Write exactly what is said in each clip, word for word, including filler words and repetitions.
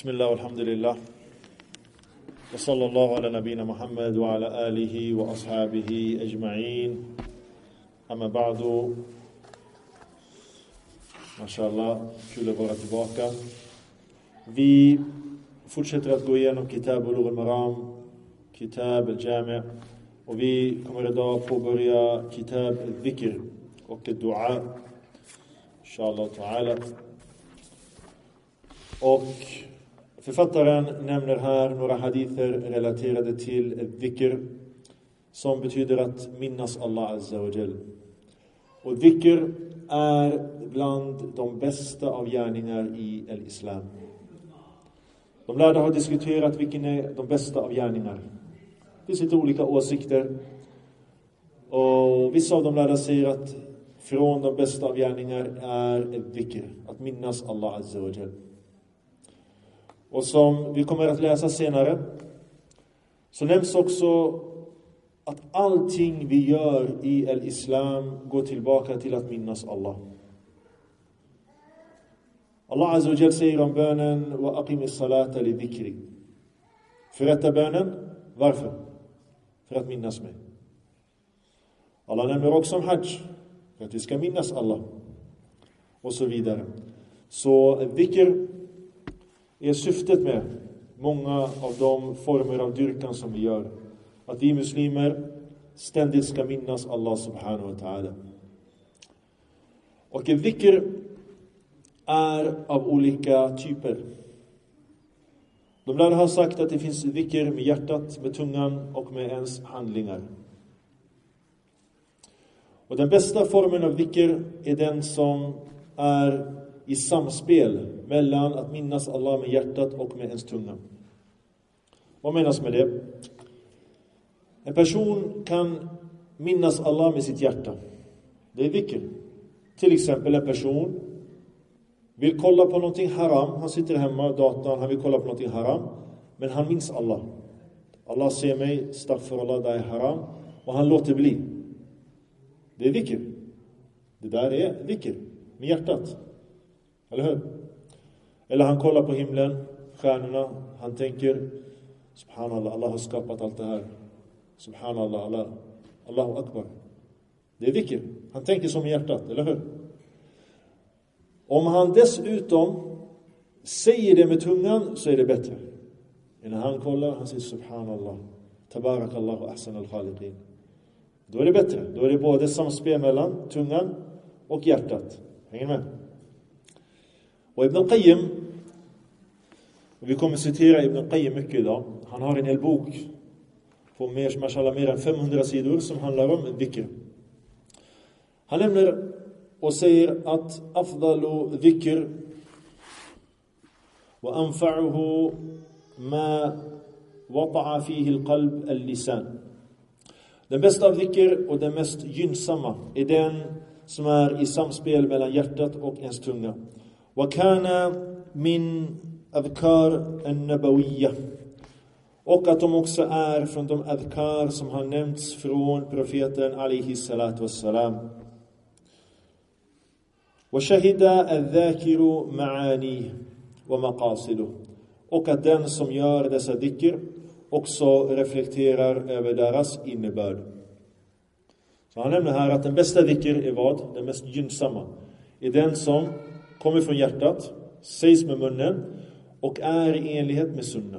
Bismillah, alhamdulillah. Wa sallallahu ala nabina Muhammad wa ala alihi wa ashabihi ajma'in. Amma ba'du. Mashallah, kul att vara tillbaka. Vi fortsätter att gå igenom Kitab Bulugh al-Maram, Kitab al-Jami', och vi kommer idag påbörja Kitab al-Dhikr och al-Dua, inshallah ta'ala. Och författaren nämner här några hadither relaterade till al-Dhikr, som betyder att minnas Allah Azza wa Jal. Och dhikr är bland de bästa av gärningar i al-Islam. De lärda har diskuterat vilken är de bästa av gärningar. Det finns lite olika åsikter. Och vissa av de lärda säger att från de bästa av gärningar är al-Dhikr, att minnas Allah Azza wa Jal. Och som vi kommer att läsa senare, så nämns också att allting vi gör i al-Islam går tillbaka till att minnas Allah. Allah Azza wa Jal säger om bönen: wa aqimis salata li dhikri. Förrätta bönen. Varför? För att minnas mig. Allah nämner också om hajj, för att vi ska minnas Allah. Och så vidare. Så dhikr är syftet med många av de former av dyrkan som vi gör. Att vi muslimer ständigt ska minnas Allah subhanahu wa ta'ala. Och dhikr är av olika typer. De lärde har sagt att det finns dhikr med hjärtat, med tungan och med ens handlingar. Och den bästa formen av dhikr är den som är i samspel mellan att minnas Allah med hjärtat och med ens tunga. Vad menas med det? En person kan minnas Allah med sitt hjärta. Det är dhikr. Till exempel en person vill kolla på någonting haram. Han sitter hemma, datorn, han vill kolla på någonting haram. Men han minns Allah. Allah ser mig, astaghfirullah, det är haram. Och han låter bli. Det är dhikr. Det där är dhikr. Med hjärtat. Eller hur? Eller han kollar på himlen, stjärnorna. Han tänker: Subhanallah, Allah har skapat allt det här. Subhanallah, Allah, Allahu Akbar. Det är dhikr. Han tänker som i hjärtat, eller hur? Om han dessutom säger det med tungan, så är det bättre. När han kollar, han säger Subhanallah, Tabarakallahu ahsan al-khaliqin. Då är det bättre. Då är det både samspel mellan tungan och hjärtat. Hänger med? Och Ibn al-Qayyim, och vi kommer citera Ibn al-Qayyim mycket idag. Han har en hel bok på mer, mashallah, mer än femhundra sidor som handlar om dhikr. Han nämner och säger att afdalu dhikr wa anfa'uhu ma wata'a fihi al-qalb al-lisan. Den bästa av dhikr och den mest gynnsamma är den som är i samspel mellan hjärtat och ens tunga. Wa kana min adhkar an-nabawiyya. Och att de också är från de adhkar som har nämnts från profeten alayhi salatu wassalam. Wa shahida al-dhakiru ma'ani wa maqasidu. Och att den som gör dessa dhikr också reflekterar över deras innebörd. Så han nämner här att den bästa dhikr är vad? Den mest gynnsamma är den som kommer från hjärtat, sägs med munnen och är i enlighet med sunna.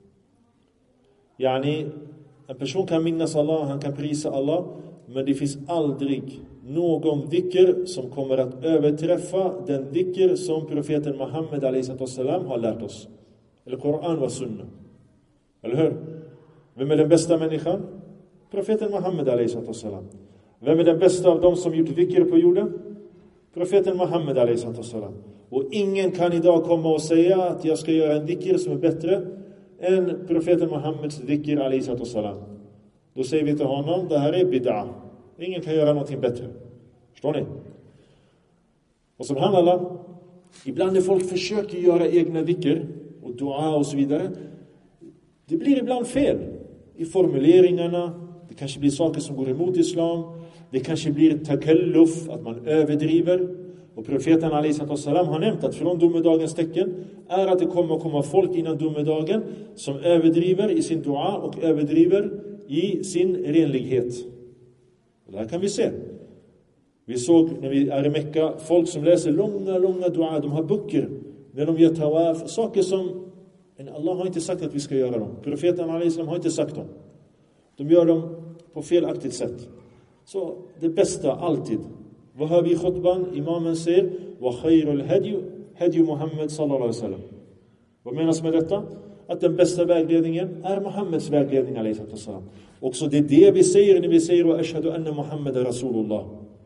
Yani, en person kan minnas Allah, han kan prisa Allah, men det finns aldrig någon dhikr som kommer att överträffa den dhikr som profeten Muhammed alayhi salam har lärt oss. Eller Koran var sunna. Eller hur? Vem är den bästa människan? Profeten Muhammed alayhi salam. Vem är den bästa av dem som gjort dhikr på jorden? Profeten Muhammed alayhi salam. Och ingen kan idag komma och säga att jag ska göra en dhikr som är bättre än profeten Muhammeds dhikr alayhi salam. Då säger vi till honom: det här är bid'a. Ingen kan göra någonting bättre. Förstår ni? Och subhanallah, ibland när folk försöker göra egna dhikr och dua och så vidare, det blir ibland fel i formuleringarna. Det kanske blir saker som går emot islam. Det kanske blir takalluf, att man överdriver. Och profeten alayhi salam har nämnt att från domedagens tecken är att det kommer att komma folk innan domedagen som överdriver i sin dua och överdriver i sin renlighet. Och det här kan vi se. Vi såg när vi är i Mekka folk som läser långa, långa dua. De har böcker när de gör tawaf. Saker som Allah har inte sagt att vi ska göra dem. Profeten al-Islam har inte sagt dem. De gör dem på felaktigt sätt. Så det bästa alltid. Vad hör vi i khutban? Imamen säger wa khairul hadi hadi Muhammad sallallahu alaihi wasallam. Vad menas med detta? Att den bästa vägledningen är Muhammeds vägledning alaihi wasallam. Också det är det vi säger när vi säger wa ashhadu anna Muhammad rasulullah.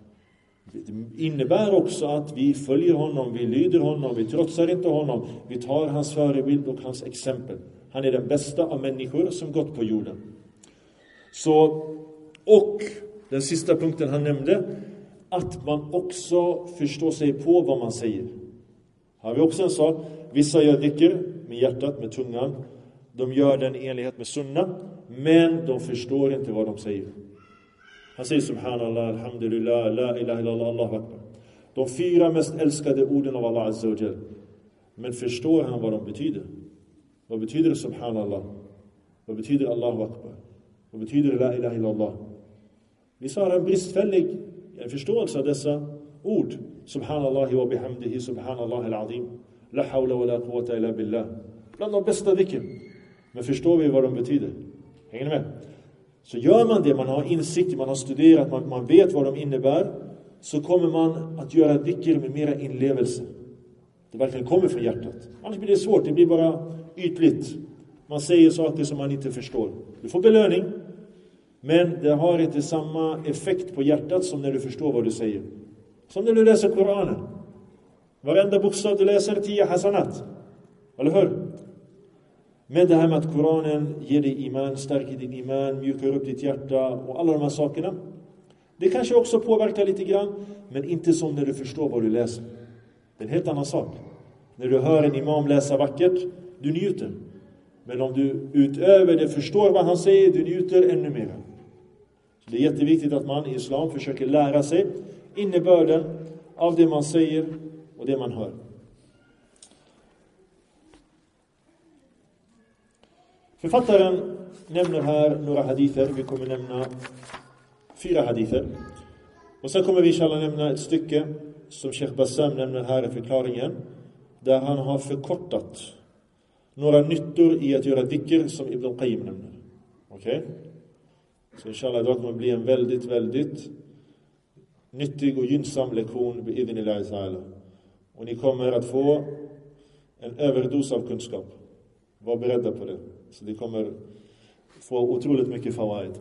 Det innebär också att vi följer honom, vi lyder honom, vi trotsar inte honom. Vi tar hans förebild och hans exempel. Han är den bästa av människor som gått på jorden. Så, och den sista punkten han nämnde, att man också förstår sig på vad man säger. Har vi också en sak, vissa gör dhikr med hjärtat, med tungan. De gör den i enlighet med sunna, men de förstår inte vad de säger. Han säger subhanallah, alhamdulillah, la ilaha illallah, Allahu akbar. De fyra mest älskade orden av Allah azza wa jal. Men förstår han vad de betyder? Vad betyder subhanallah? Vad betyder Allahu akbar? Vad betyder la ilaha illallah? Vissa har en bristfällig förståelse av dessa ord. Subhanallah wa bihamdihi, subhanallah al-azim. La hawla wa la quwwata illa billah. Bland de bästa dhikr. Men förstår vi vad de betyder? Hänger ni med? Så gör man det, man har insikt, man har studerat, man, man vet vad de innebär, så kommer man att göra dhikr med mera inlevelse. Det verkligen kommer från hjärtat. Annars blir det svårt, det blir bara ytligt. Man säger saker som man inte förstår. Du får belöning, men det har inte samma effekt på hjärtat som när du förstår vad du säger. Som när du läser Koranen. Varenda bokstav du läser, tio hasanat. Eller hur? Men det här med att Koranen ger dig iman, stärker din iman, mjukar upp ditt hjärta och alla de här sakerna. Det kanske också påverkar lite grann, men inte som när du förstår vad du läser. Det är en helt annan sak. När du hör en imam läsa vackert, du njuter. Men om du utöver det förstår vad han säger, du njuter ännu mer. Så det är jätteviktigt att man i islam försöker lära sig innebörden av det man säger och det man hör. Författaren nämner här några hadither. Vi kommer nämna fyra hadither. Och sen kommer vi inshallah nämna ett stycke som Sheikh Bassam nämner här i förklaringen. Där han har förkortat några nyttor i att göra dhikr som Ibn Qayyim nämner. Okej? Okay? Så inshallah idag kommer det bli en väldigt, väldigt nyttig och gynnsam lektion vid idhnillahi ta'ala. Och ni kommer att få en överdos av kunskap. Var beredda på det. Så det kommer få otroligt mycket fawaid.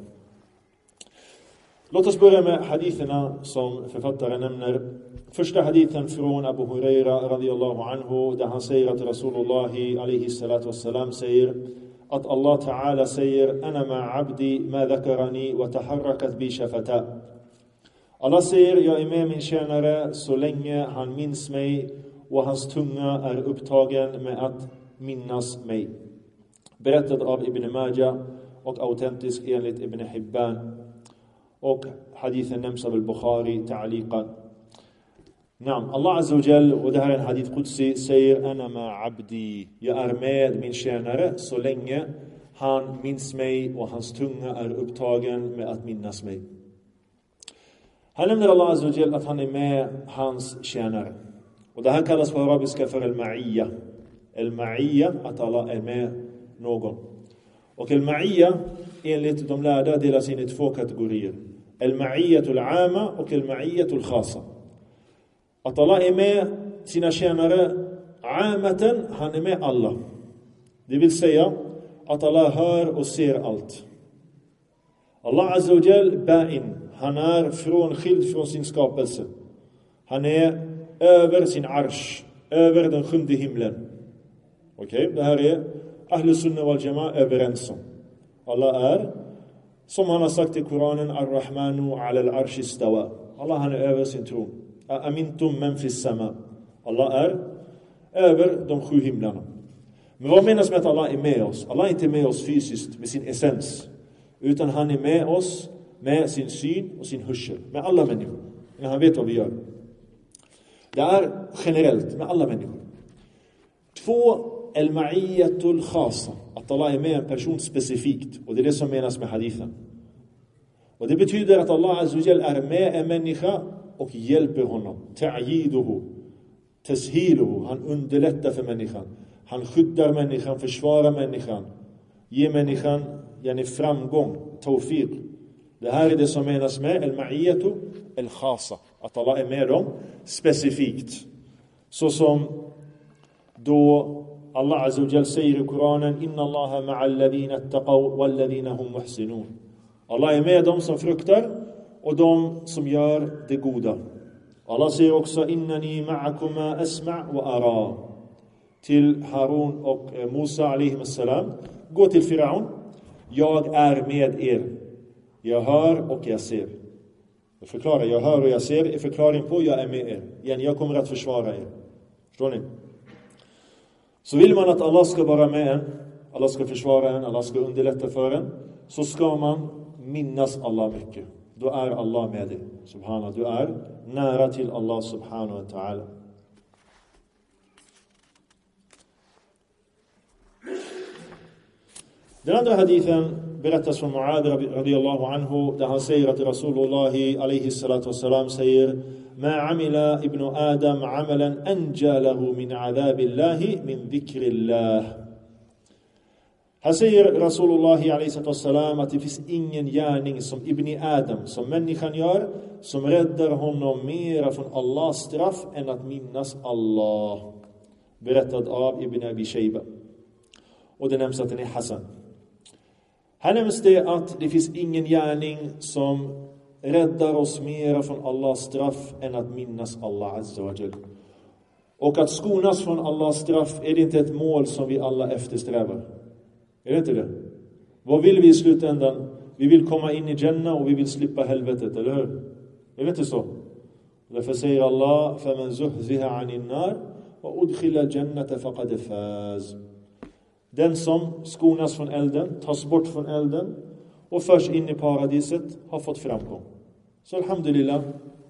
Låt oss börja med haditherna som författaren nämner. Första hadithen från Abu Huraira radiyallahu anhu, där han säger att Rasulullah alaihi salatu wassalam säger att Allah ta'ala säger ana ma abdi ma dhakarani wa taharrakat bi shafata. Allah säger jag är med min tjänare så länge han minns mig och hans tunga är upptagen med att minnas mig. Berättad av Ibn Majah och autentisk enligt Ibn Hibban. Och hadithen nämns av al-Bukhari ta'aliqan. Nam, Allah Azza wa Jal, och det här är en hadith qudsi, säger ana ma abdi, jag är med min tjänare så länge han minns mig och hans tunga är upptagen med att minnas mig. Han nämner Allah Azza wa Jal att han är med hans tjänare. Och det här kallas på arabiska för al-ma'iyya. Al-ma'iyya, att Allah är med någon. Och al-ma'iyya enligt de lärda delas in i två kategorier. Al-ma'iyyatul 'ama och al-ma'iyyatul khassa. Att Allah är med sina tjänare 'amatan, han är med alla. Det vill säga att Allah hör och ser allt. Allah Azza wa Jal ba'in, han är frånskild från sin skapelse. Han är över sin arsh, över den sjunde himlen. Okej, okay? Det här är Ahl Sunnah wal Jama'a överens om. Allah är, som han har sagt i Koranen, Ar-Rahmanu ala al-arsh istawa. Allah han är över sin tron. Amintum man fis sama. Allah är över de sju himlarna. Men vad menas med att Allah är med oss? Allah är inte med oss fysiskt med sin essens, utan han är med oss med sin syn och sin hörsel, med alla människor. När han vet vad vi gör. Det är generellt med alla människor. Två, el-ma'iyyatul khasa, att Allah är med en person specifikt. Och det är det som menas med hadithen. Och det betyder att Allah Azza wa Jal är med en människa och hjälper honom. Ta'yiduhu, tashiluhu, han underlättar för människan. Han skyddar människan, försvarar människan. Ger människan yani framgång, tawfiq. Det här är det som menas med el-ma'iyyatu el-khasa. Att Allah är med dem specifikt. Så som då Allah Azza wa Jal säger i Koranen: Inna Allaha ma'al ladhina attaqaw wal ladhina hum muhsinun. Allah är med dem som fruktar och de som gör det goda. Allah säger också: Innani ma'akuma asma' wa ara. Till Harun och Musa alayhi salam: gå till Firaun. Jag är med er. Jag hör och jag ser. Jag förklarar, jag hör och jag ser är förklaring på jag är med er. Igen, jag kommer att försvara er. Förstår ni? Så vill man att Allah ska vara med en, Allah ska försvara en, Allah ska underlätta för en, så ska man minnas Allah mycket. Då är Allah med dig. Subhanallah, du är nära till Allah subhanahu wa ta'ala. Den andra hadithen berättas från Mu'adh radiyallahu anhu, där han säger att Rasulullah alayhi salatu wassalam säger: Ma amila ibn Adam amalan anja lahu min adhabillahi min dhikrillah. Här säger Rasulullah alayhi salatu wassalam att det finns ingen gärning som Ibn Adam, som människan gör, som räddar honom mera från Allahs straff än att minnas Allah. Berättad av Ibn Abi Shayba. Och det nämns att den är Hassan. Här nämns det att det finns ingen gärning som räddar oss mera från Allahs straff än att minnas Allah Azza wa Jal. Och att skonas från Allahs straff, är det inte ett mål som vi alla eftersträvar? Är det inte det? Vad vill vi i slutändan? Vi vill komma in i Jannah och vi vill slippa helvetet, eller hur? Är det inte så? Därför säger Allah: فَمَنْ زُحْزِهَ عَنِ النَّارِ وَأُدْخِلَ الْجَنَّةَ فَقَدْ فَازَ. Den som skonas från elden, tas bort från elden och förs in i paradiset har fått framgång. Så alhamdulillah,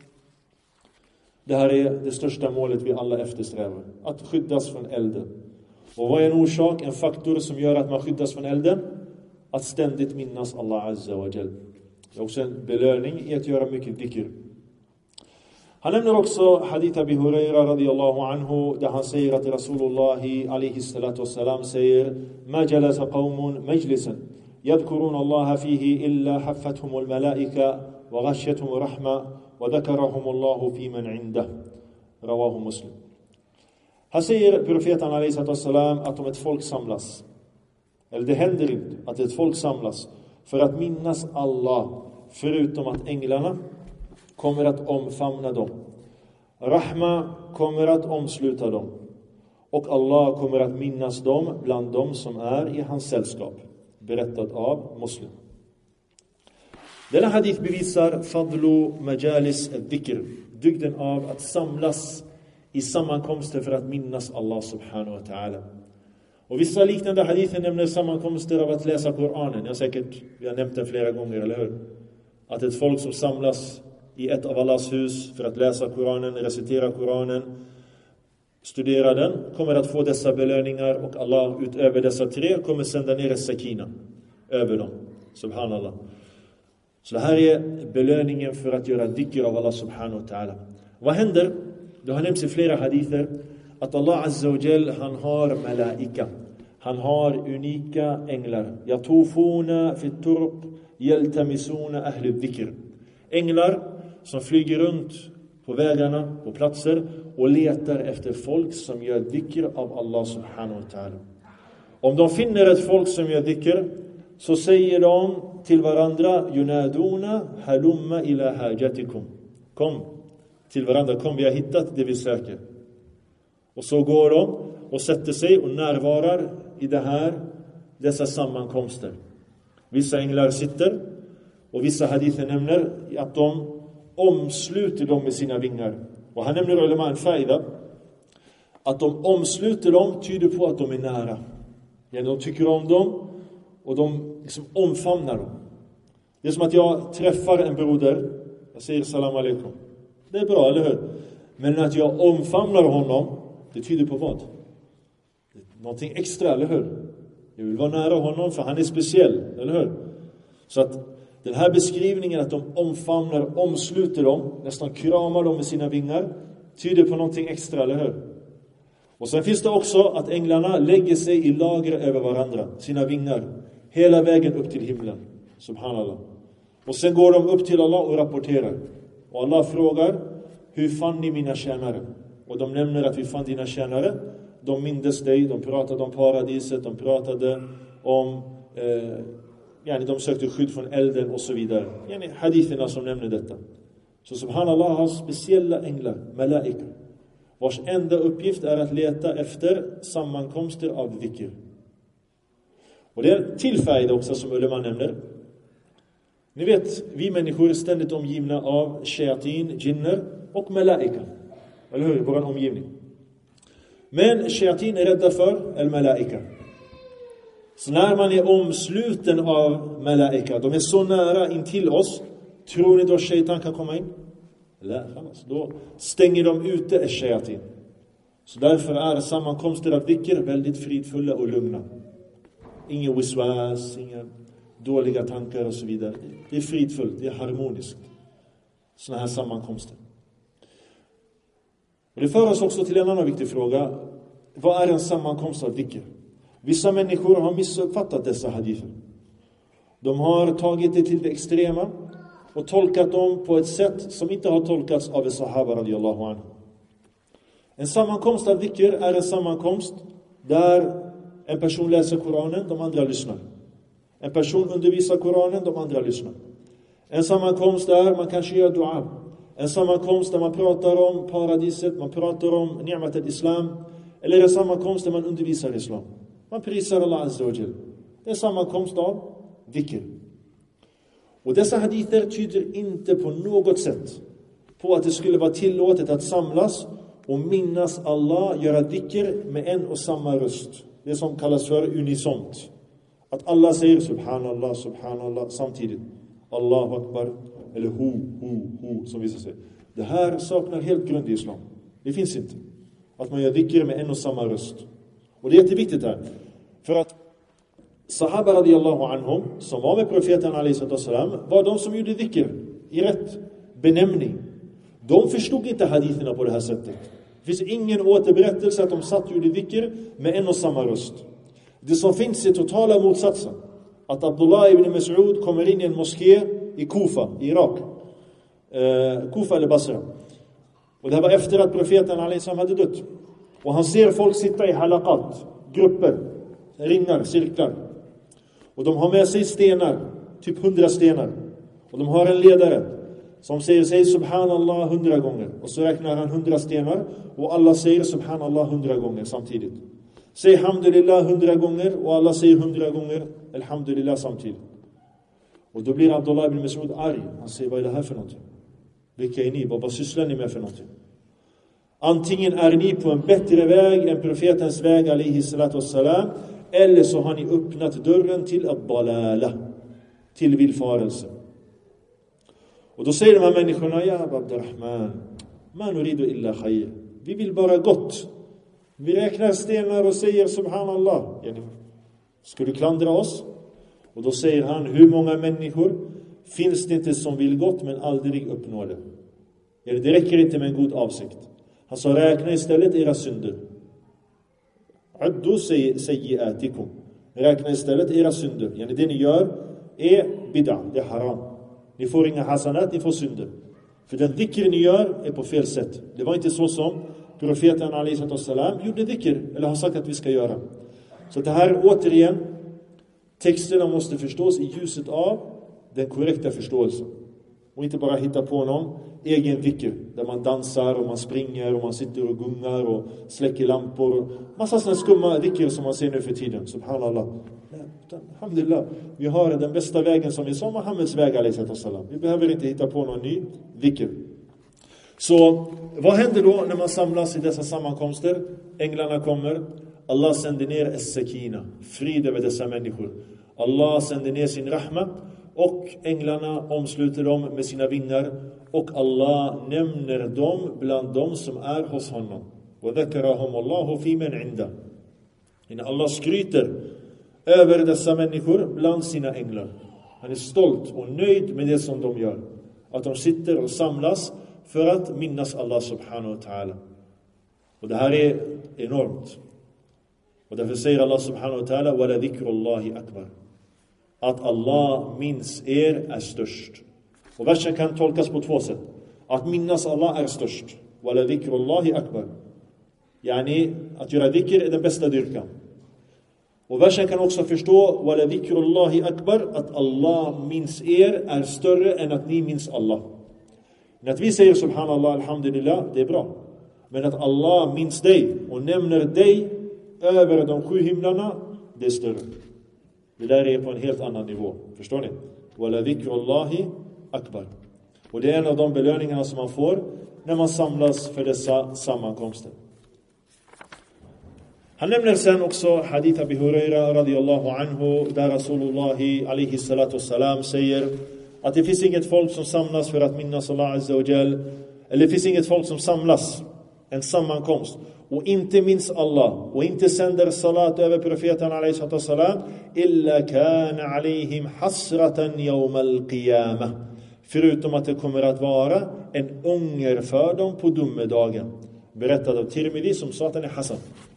det här är det största målet vi alla eftersträvar. Att skyddas från elden. Och vad är en orsak, en faktor som gör att man skyddas från elden? Att ständigt minnas Allah Azza wa Jal. Det är också en belöning i att göra mycket dhikr. Han nämner också hadith Abi Huraira radiyallahu anhu, där han säger att Rasulullah alayhi salatu wassalam säger: Ma jalasa qawmun majlisan yadhkurun Allah fihi illa haffathum al-malaika wa ghashiyatuhum rahma wa dhakarahum Allah fi man indah. Rawahu Muslim. Här säger profeten alayhi salatu wassalam att om ett folk samlas, eller det händer inte att ett folk samlas för att minnas Allah, förutom att änglarna kommer att omfamna dem. Rahma kommer att omsluta dem. Och Allah kommer att minnas dem bland dem som är i hans sällskap. Berättat av Muslim. Denna hadith bevisar fadlu majalis al-dhikr. Dygden av att samlas i sammankomster för att minnas Allah subhanahu wa ta'ala. Och vissa liknande hadither nämner sammankomster av att läsa Koranen. Jag säkert, vi har nämnt den flera gånger, eller hur? Att ett folk som samlas i ett av Allahs hus för att läsa Koranen, recitera Koranen, studera den, kommer att få dessa belöningar, och Allah utöver dessa tre kommer sända ner sakina över dem. Subhanallah. Så det här är belöningen för att göra dhikr av Allah subhanahu wa ta'ala. Vad händer? Det har nämnts i flera hadither att Allah Azza wa Jal, han har malaika. Han har unika änglar. Yatufuna fit turq yaltamisuna ahli dhikr. Änglar som flyger runt på vägarna, på platser, och letar efter folk som gör dhikr av Allah subhanahu wa ta'ala. Om de finner ett folk som gör dhikr, så säger de till varandra: Yunaduna halumma ila hajatikum. Kom till varandra, kom, vi har hittat det vi söker. Och så går de och sätter sig och närvarar i det här, dessa sammankomster. Vissa änglar sitter, och vissa hadither nämner att de omsluter dem med sina vingar. Och han nämner ulama en faida, att de omsluter dem tyder på att de är nära. Ja, de tycker om dem och de liksom omfamnar dem. Det är som att jag träffar en broder, jag säger salam alaikum. Det är bra, eller hur? Men att jag omfamnar honom, det tyder på vad? någonting extra, eller hur? Jag vill vara nära honom för han är speciell, eller hur? Så att den här beskrivningen att de omfamnar, omsluter dem, nästan kramar dem med sina vingar, tyder på någonting extra, eller hur? Och sen finns det också att änglarna lägger sig i lager över varandra, sina vingar, hela vägen upp till himlen. Subhanallah. Och sen går de upp till Allah och rapporterar. Och Allah frågar, hur fann ni mina tjänare? Och de nämner att vi fann dina tjänare. De mindes dig, de pratade om paradiset, de pratade om, eh, yani de sökte skydd från elden och så vidare. Yani haditherna som nämner detta. Så subhanallah har speciella änglar, malaika, vars enda uppgift är att leta efter sammankomster av dhikr. Och det är tillfälligt också som ulema nämner. Ni vet, vi människor är ständigt omgivna av shayatin, jinner och malaika. Eller hur? Vår omgivning. Men shayatin är rädda för al-malaika. Så när man är omsluten av malaika, de är så nära in till oss, tror ni då shaitan kan komma in? Nej, då stänger de ute shayatin. Så därför är sammankomster av dhikr väldigt fridfulla och lugna. Ingen wiswas, inga dåliga tankar och så vidare. Det är fridfullt, det är harmoniskt. Såna här sammankomster. Och det för oss också till en annan viktig fråga. Vad är en sammankomst av dhikr? Vissa människor har missuppfattat dessa hadither. De har tagit det till det extrema och tolkat dem på ett sätt som inte har tolkats av sahaba radiyallahu anhu. En sammankomst av dhikr är en sammankomst där en person läser Koranen, de andra lyssnar. En person undervisar Koranen, de andra lyssnar. En sammankomst där man kanske gör dua. En sammankomst där man pratar om paradiset, man pratar om ni'mat al-islam. Eller en sammankomst där man undervisar islam. Man prisar Allah azza wa jal. Det är sammankomst av dhikr. Och dessa hadither tyder inte på något sätt på att det skulle vara tillåtet att samlas och minnas Allah, göra dhikr med en och samma röst. Det som kallas för unisont. Att alla säger subhanallah, subhanallah samtidigt. Allahu akbar, eller hu, hu, hu, som vissa säger. Det här saknar helt grund i islam. Det finns inte. Att man gör dhikr med en och samma röst. Och det är jätteviktigt här. För att sahaba radiyallahu anhum, som var med profeten alayhi salam, var de som gjorde dhikr i rätt benämning. De förstod inte haditherna på det här sättet. Det finns ingen återberättelse att de satt och gjorde dhikr med en och samma röst. Det som finns är totala motsatsen. Att Abdullah ibn Mas'ud kommer in i en moské i Kufa, i Irak. Eh, Kufa eller Basra. Och det här var efter att profeten alayhi salam hade dött. Och han ser folk sitta i halaqat, grupper, ringar, cirklar. Och de har med sig stenar, typ hundra stenar. Och de har en ledare som säger, säg subhanallah hundra gånger. Och så räknar han hundra stenar. Och alla säger subhanallah hundra gånger samtidigt. Säg alhamdulillah hundra gånger. Och alla säger hundra gånger alhamdulillah samtidigt. Och då blir Abdullah ibn Mas'ud arg. Han säger, vad är det här för någonting? Vilka är ni? Vad, vad sysslar ni med för någonting? Antingen är ni på en bättre väg än profetens väg alayhi salatu wassalam, eller så har ni öppnat dörren till ad-dalala, till villfarelse. Och då säger de här människorna, ja Abdurrahman, man nuridu illa khair. Vi vill bara gott. Vi räknar stenar och säger subhanallah. Ska du klandra oss? Och då säger han, hur många människor finns det inte som vill gott men aldrig uppnår det? Eller det räcker inte med en god avsikt. Han sa, räkna istället era synder. Addu sayyi'atikum. Räkna istället era synder. Yani det ni gör är bid'a, det är haram. Ni får inga hasanat, ni får synder. För den dhikr ni gör är på fel sätt. Det var inte så som profeten alayhi salam gjorde dhikr, eller har sagt att vi ska göra. Så det här återigen, texterna måste förstås i ljuset av den korrekta förståelsen. Och inte bara hitta på någon egen dhikr där man dansar och man springer och man sitter och gungar och släcker lampor och massa sådana skumma dhikr som man ser nu för tiden. Subhanallah. Alhamdulillah. Vi har den bästa vägen som vi sa, Muhammeds väg alayhi salam. Vi behöver inte hitta på någon ny dhikr. Så vad händer då när man samlas i dessa sammankomster? Änglarna kommer. Allah sänder ner as-sakina, frid över dessa människor. Allah sänder ner sin rahma och änglarna omsluter dem med sina vingar och Allah nämner dem bland dem som är hos honom. Och dhakarahum Allahu fi man inda. När Allah skryter över dessa människor bland sina änglar. Han är stolt och nöjd med det som de gör. Att de sitter och samlas för att minnas Allah subhanahu wa ta'ala. Och det här är enormt. Och därför säger Allah subhanahu wa ta'ala wa la dhikrullahi akbar. Att Allah minns er är störst. Och versen kan tolkas på två sätt. Att minnas Allah är störst. Wa la dhikrullahi akbar. Yani att göra dhikr är den bästa dyrkan. Och versen kan också förstå wa la dhikrullahi akbar, att Allah minns er är större än att ni minns Allah. Men att vi säger subhanallah, alhamdulillah, det är bra. Men att Allah minns dig och nämner dig över de sju himlarna, det är större. Det där är på en helt annan nivå. Förstår ni? Wa la dhikrullahi akbar. Och det är en av de belöningarna som man får när man samlas för dessa sammankomster. Han nämner sen också hadith Abi Huraira radiyallahu anhu, där Rasulullahi alaihi salatu wassalam säger att det finns inget folk som samlas för att minnas Allah azza wa jal, eller det finns inget folk som samlas, en sammankomst, och inte minns Allah och inte sänder salat över profeten alaihi salatu wassalam, illa kana alaihim hasratan yawmal qiyamah, förutom att det kommer att vara en ånger för dem på domedagen. Berättad av Tirmidhi, som sa att den är hasan.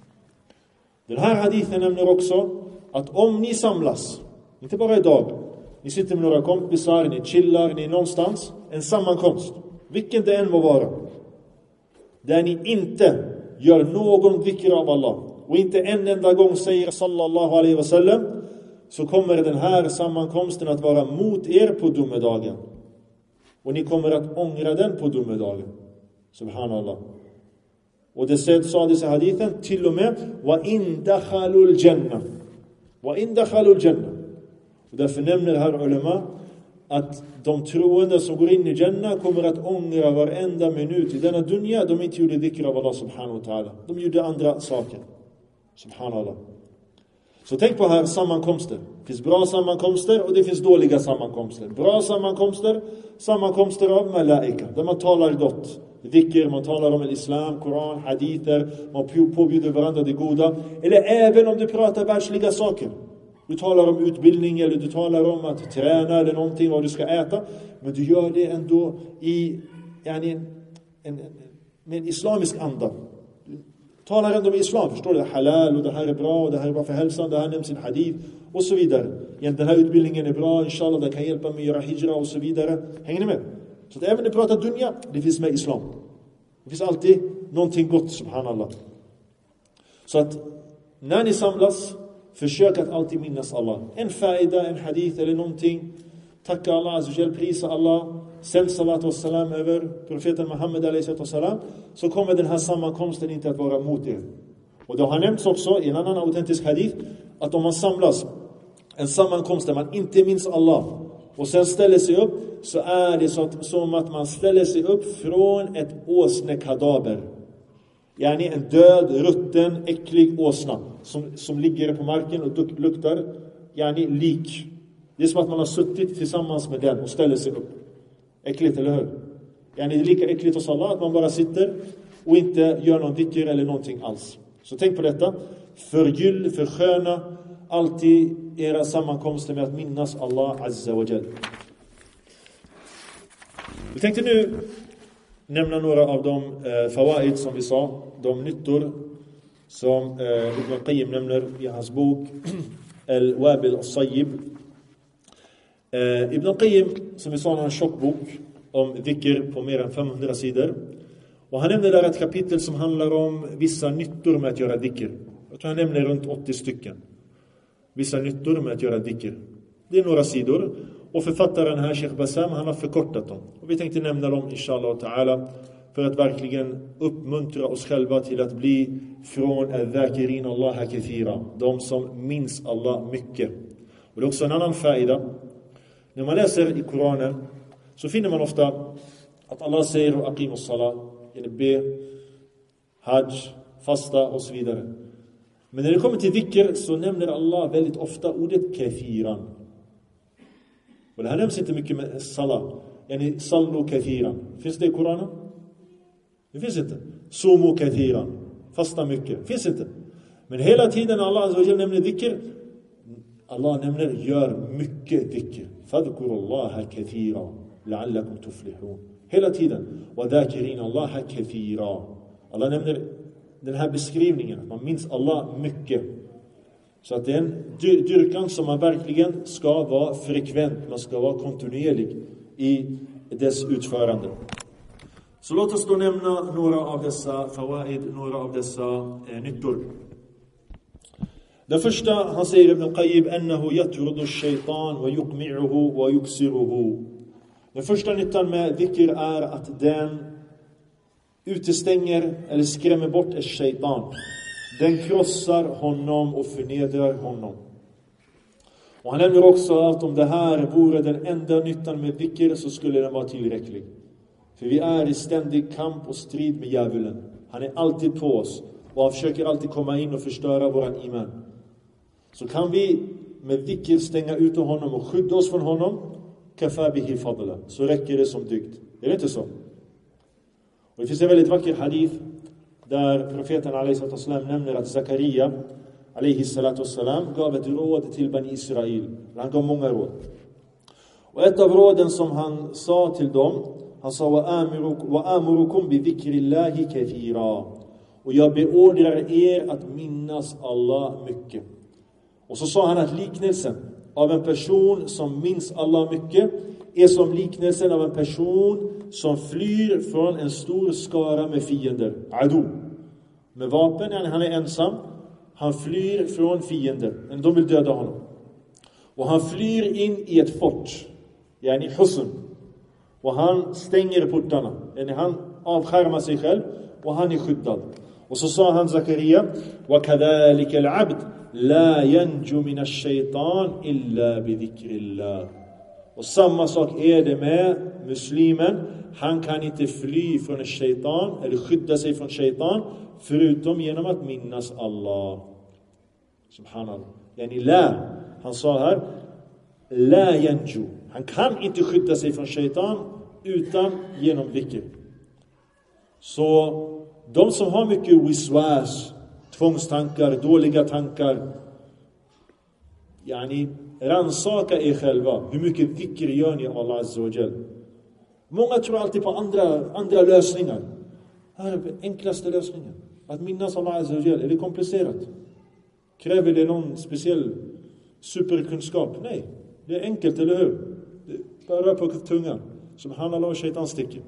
Den här hadithen nämner också att om ni samlas, inte bara idag, ni sitter med några kompisar, ni chillar, ni är någonstans, en sammankomst, vilken det än må vara, där ni inte gör någon dhikr av Allah och inte en enda gång säger sallallahu alaihi wasallam, så kommer den här sammankomsten att vara mot er på domedagen. Och ni kommer att ångra den på domedagen. Subhanallah. Och det sades i hadithen till och med wa in dakhalul jannah. Wa in dakhalul jannah. Och därför nämner här ulema att de troende som går in i Jannah kommer att ångra varenda minut i denna dunya. De inte gjorde dhikr av Allah subhanahu wa ta'ala. De gjorde andra saker. Subhanallah. Så tänk på här sammankomster. Det finns bra sammankomster och det finns dåliga sammankomster. Bra sammankomster, sammankomster av malaika, där man talar gott. Dhikr, man talar om islam, koran, hadither, man påbjuder varandra det goda. Eller även om du pratar världsliga saker. Du talar om utbildning eller du talar om att träna eller någonting, vad du ska äta. Men du gör det ändå i yani, en, en, med en islamisk anda. Du talar ändå om islam, förstår du? Det är halal och det här är bra och det här är bra för hälsan, det här nämns i hadith och så vidare. Den här utbildningen är bra, inshallah, det kan hjälpa mig att göra hijra och så vidare. Hänger ni med? Så att även när du pratar dunya, det finns med islam. Det finns alltid någonting gott, subhanallah. Så att när ni samlas, försök att alltid minnas Allah. En faida, en hadith eller någonting. Tacka Allah azza, prisa Allah. Sänd salat och salam över profeten Muhammed alaihi salam. Så kommer den här sammankomsten inte att vara mot er. Och det har nämnts också i en annan autentisk hadith att om man samlas, en sammankomst där man inte minns Allah och sen ställer sig upp, så är det så att, som att man ställer sig upp från ett åsnekadaver. Yani en död, rutten, äcklig åsna som, som ligger på marken och luktar yani lik. Det är som att man har suttit tillsammans med den och ställer sig upp. Äckligt, eller hur? Yani det är lika äckligt hos Allah att man bara sitter och inte gör någon dhikr eller någonting alls. Så tänk på detta. Förgyll, försköna alltid era sammankomster med att minnas Allah azza wa jal. Vi tänkte nu nämna några av de eh, fawaid som vi sa, de nyttor som eh, Ibn Qayyim nämner i hans bok Al-Wabil As-Sayyib. Eh, Ibn Qayyim, som vi sa, har en tjock bok om dhikr på mer än femhundra sidor. Och han nämner där ett kapitel som handlar om vissa nyttor med att göra dhikr. Jag tror han nämner runt åttio stycken. Vissa nyttor med att göra dhikr. Det är några sidor. Och författaren här, Sheikh Bassam, han har förkortat dem. Och vi tänkte nämna dem, inshallah ta'ala, för att verkligen uppmuntra oss själva till att bli från al-dhakirin Allah kathira, de som minns Allah mycket. Och det är också en annan faida. När man läser i Koranen så finner man ofta att Allah säger aqim as-salat, be, hajj, fasta och så vidare. Men när det kommer till dhikr så nämner Allah väldigt ofta ordet kathiran. Och det här nämns inte mycket med salat. Yani sallu kathiran. Finns det i Koranen? Det finns inte. Sumu kathiran. Fasta mycket. Finns inte. Men hela tiden Allah Azza wa Jalla nämner dhikr, Allah nämner gör mycket dhikr. Fadhkurullaha kathira la'allakum tuflihun. Hela tiden. Wa dhakirina Allaha kathira. Allah nämner den här beskrivningen, att man minns Allah mycket. Så att det är en dyrkan som man verkligen ska vara frekvent, man ska vara kontinuerlig i dess utförande. Så låt oss då nämna några av dessa fawaid, några av dessa eh, nyttor. Den första, han säger Ibn Qayyim, annahu yatrudu ash-shaytan wa yuqmi'uhu wa yuksiruhu. Den första nyttan med dhikr är att den utestänger eller skrämmer bort ash-shaytan. Den krossar honom och förnedrar honom. Och han nämner också att om det här vore den enda nyttan med dhikr så skulle den vara tillräcklig. För vi är i ständig kamp och strid med djävulen. Han är alltid på oss och han försöker alltid komma in och förstöra våran iman. Så kan vi med dhikr stänga ut honom och skydda oss från honom, kafa bihi fadla, så räcker det som dygd. Är det inte så? Och det finns en väldigt vacker hadith där profeten alaihi salatu wassalam nämner att Zakaria alaihi salatu wassalam gav ett råd till Bani Israel. Han gav många råd. Och ett av råden som han sa till dem, han sa wa amurukum bi dhikrillahi kathira. Och jag beordrar er att minnas Allah mycket. Och så sa han att liknelsen av en person som minns Allah mycket är som liknelsen av en person som flyr från en stor skara med fiender. Adu. Med vapen, han är ensam. Han flyr från fiender. Men de vill döda honom. Och han flyr in i ett fort. Yani husn. Och han stänger portarna. Yani han avskärmar sig själv. Och han är skyddad. Och så sa han Zakaria. وَكَذَلِكَ الْعَبْدِ لَا يَنْجُ مِنَ الشَّيْطَانِ إِلَّا بِذِكْرِ اللَّهِ. Och samma sak är det med muslimen. Han kan inte fly från en shaitan eller skydda sig från shaitan förutom genom att minnas Allah. Subhanallah. Yani la. Han sa här la yanju. Han kan inte skydda sig från shaitan utan genom dhikr. Så de som har mycket wiswas, tvångstankar, dåliga tankar, yani ransaka er själva. Hur mycket dhikr gör ni av Allah Azza wa Jal? Många tror alltid på andra, andra lösningar. Här är den enklaste lösningen. Att minnas Allah Azza wa Jal. Är det komplicerat? Kräver det någon speciell superkunskap? Nej. Det är enkelt, eller hur? Bara rör på tungan. Subhanallah och shaitan sticker.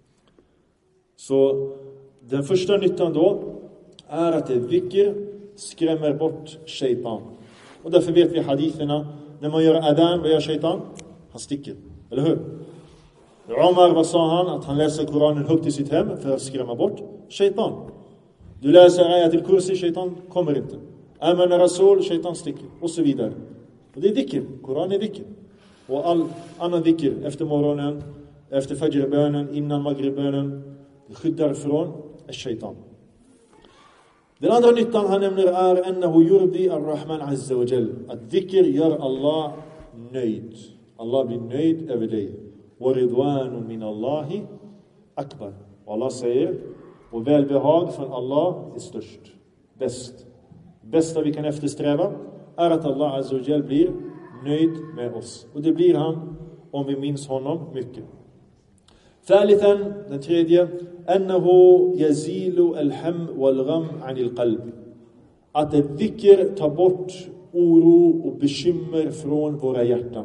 Så den första nyttan då är att det dhikr skrämmer bort shaitan. Och därför vet vi haditherna. När man gör adhan, vad gör shaitan? Han sticker. Eller hur? Omar, vad sa han? Att han läser Koranen högt i sitt hem för att skrämma bort shaitan. Du läser ayat al-kursi, shaitan kommer inte. Amana rasul, shaitan sticker. Och så vidare. Och det är dhikr. Koran är dhikr. Och all annan dhikr efter morgonen, efter fajrbönen, innan magribbönen, det skyddar från shaitan. Den andra nyttan han nämner är annahu yurdi ar-Rahman Azza wa Jal. Att dhikr gör Allah nöjd. Allah blir nöjd över dig. Wa ridwanun min Allahi akbar. Och Allah säger, och välbehag från Allah är störst. Bäst. Bästa vi kan eftersträva är att Allah Azza wa Jal blir nöjd med oss. Och det blir han om vi minns honom mycket. ثالثا, den tredje, أنه يزيل الهم والغم عن القلب. Att ett dhikr tar bort oro och bekymmer från våra hjärtan.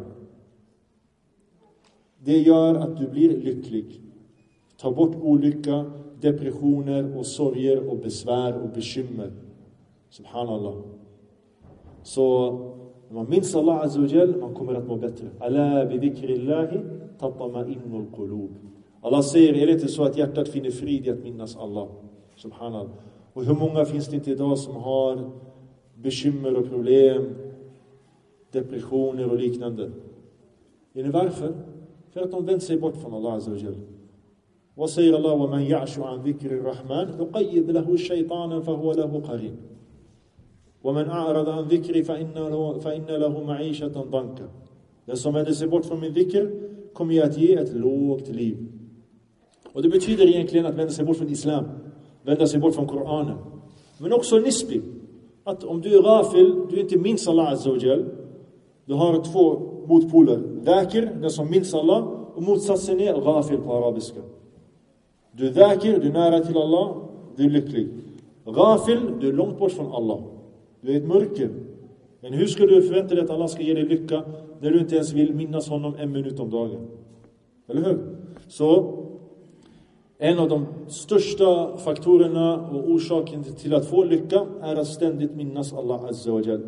Det gör att du blir lycklig. Ta bort olycka, depressioner och sorger och besvär och bekymmer. Subhanallah. Så när man minns Allah Azza wa Jal, man kommer att må bättre. Ala bi dhikrillahi tatma'innul qulub. Allah säger, är det inte så att hjärtat finner frid i att minnas Allah? Subhanallah. Och hur många finns det inte idag som har bekymmer och problem, depressioner och liknande? Är det varför? För att de vänder sig bort från Allah Azza wa Jal. Vad säger Allah? وَمَنْ يَعْشُ عَنْ ذِكْرِ الرَّحْمَنِ نُقَيِّدْ لَهُ شَيْطَانًا فَهُوَ لَهُ قَرِينٌ وَمَنْ أَعْرَضَ عَنْ ذِكْرِ فَإِنَّ لَهُ مَعِيشَةً ضَنْكًا. Den som vänder sig bort från min dhikr kommer jag att ge ett lågt liv. Och det betyder egentligen att vända sig bort från islam. Vända sig bort från Koranen. Men också nisbi. att om du är ghafil, du inte minns Allah Azza wa Jal, du har två motpoler. Dhakir, den som minns Allah, och motsatsen är ghafil på arabiska. Du är dhakir, du är nära till Allah, du är lycklig. Ghafil, du är långt bort från Allah. Du är ett mörker. Men hur ska du förvänta dig att Allah ska ge dig lycka när du inte ens vill minnas honom en minut om dagen? Eller hur? Så en av de största faktorerna och orsaken till att få lycka är att ständigt minnas Allah Azza wa Jal.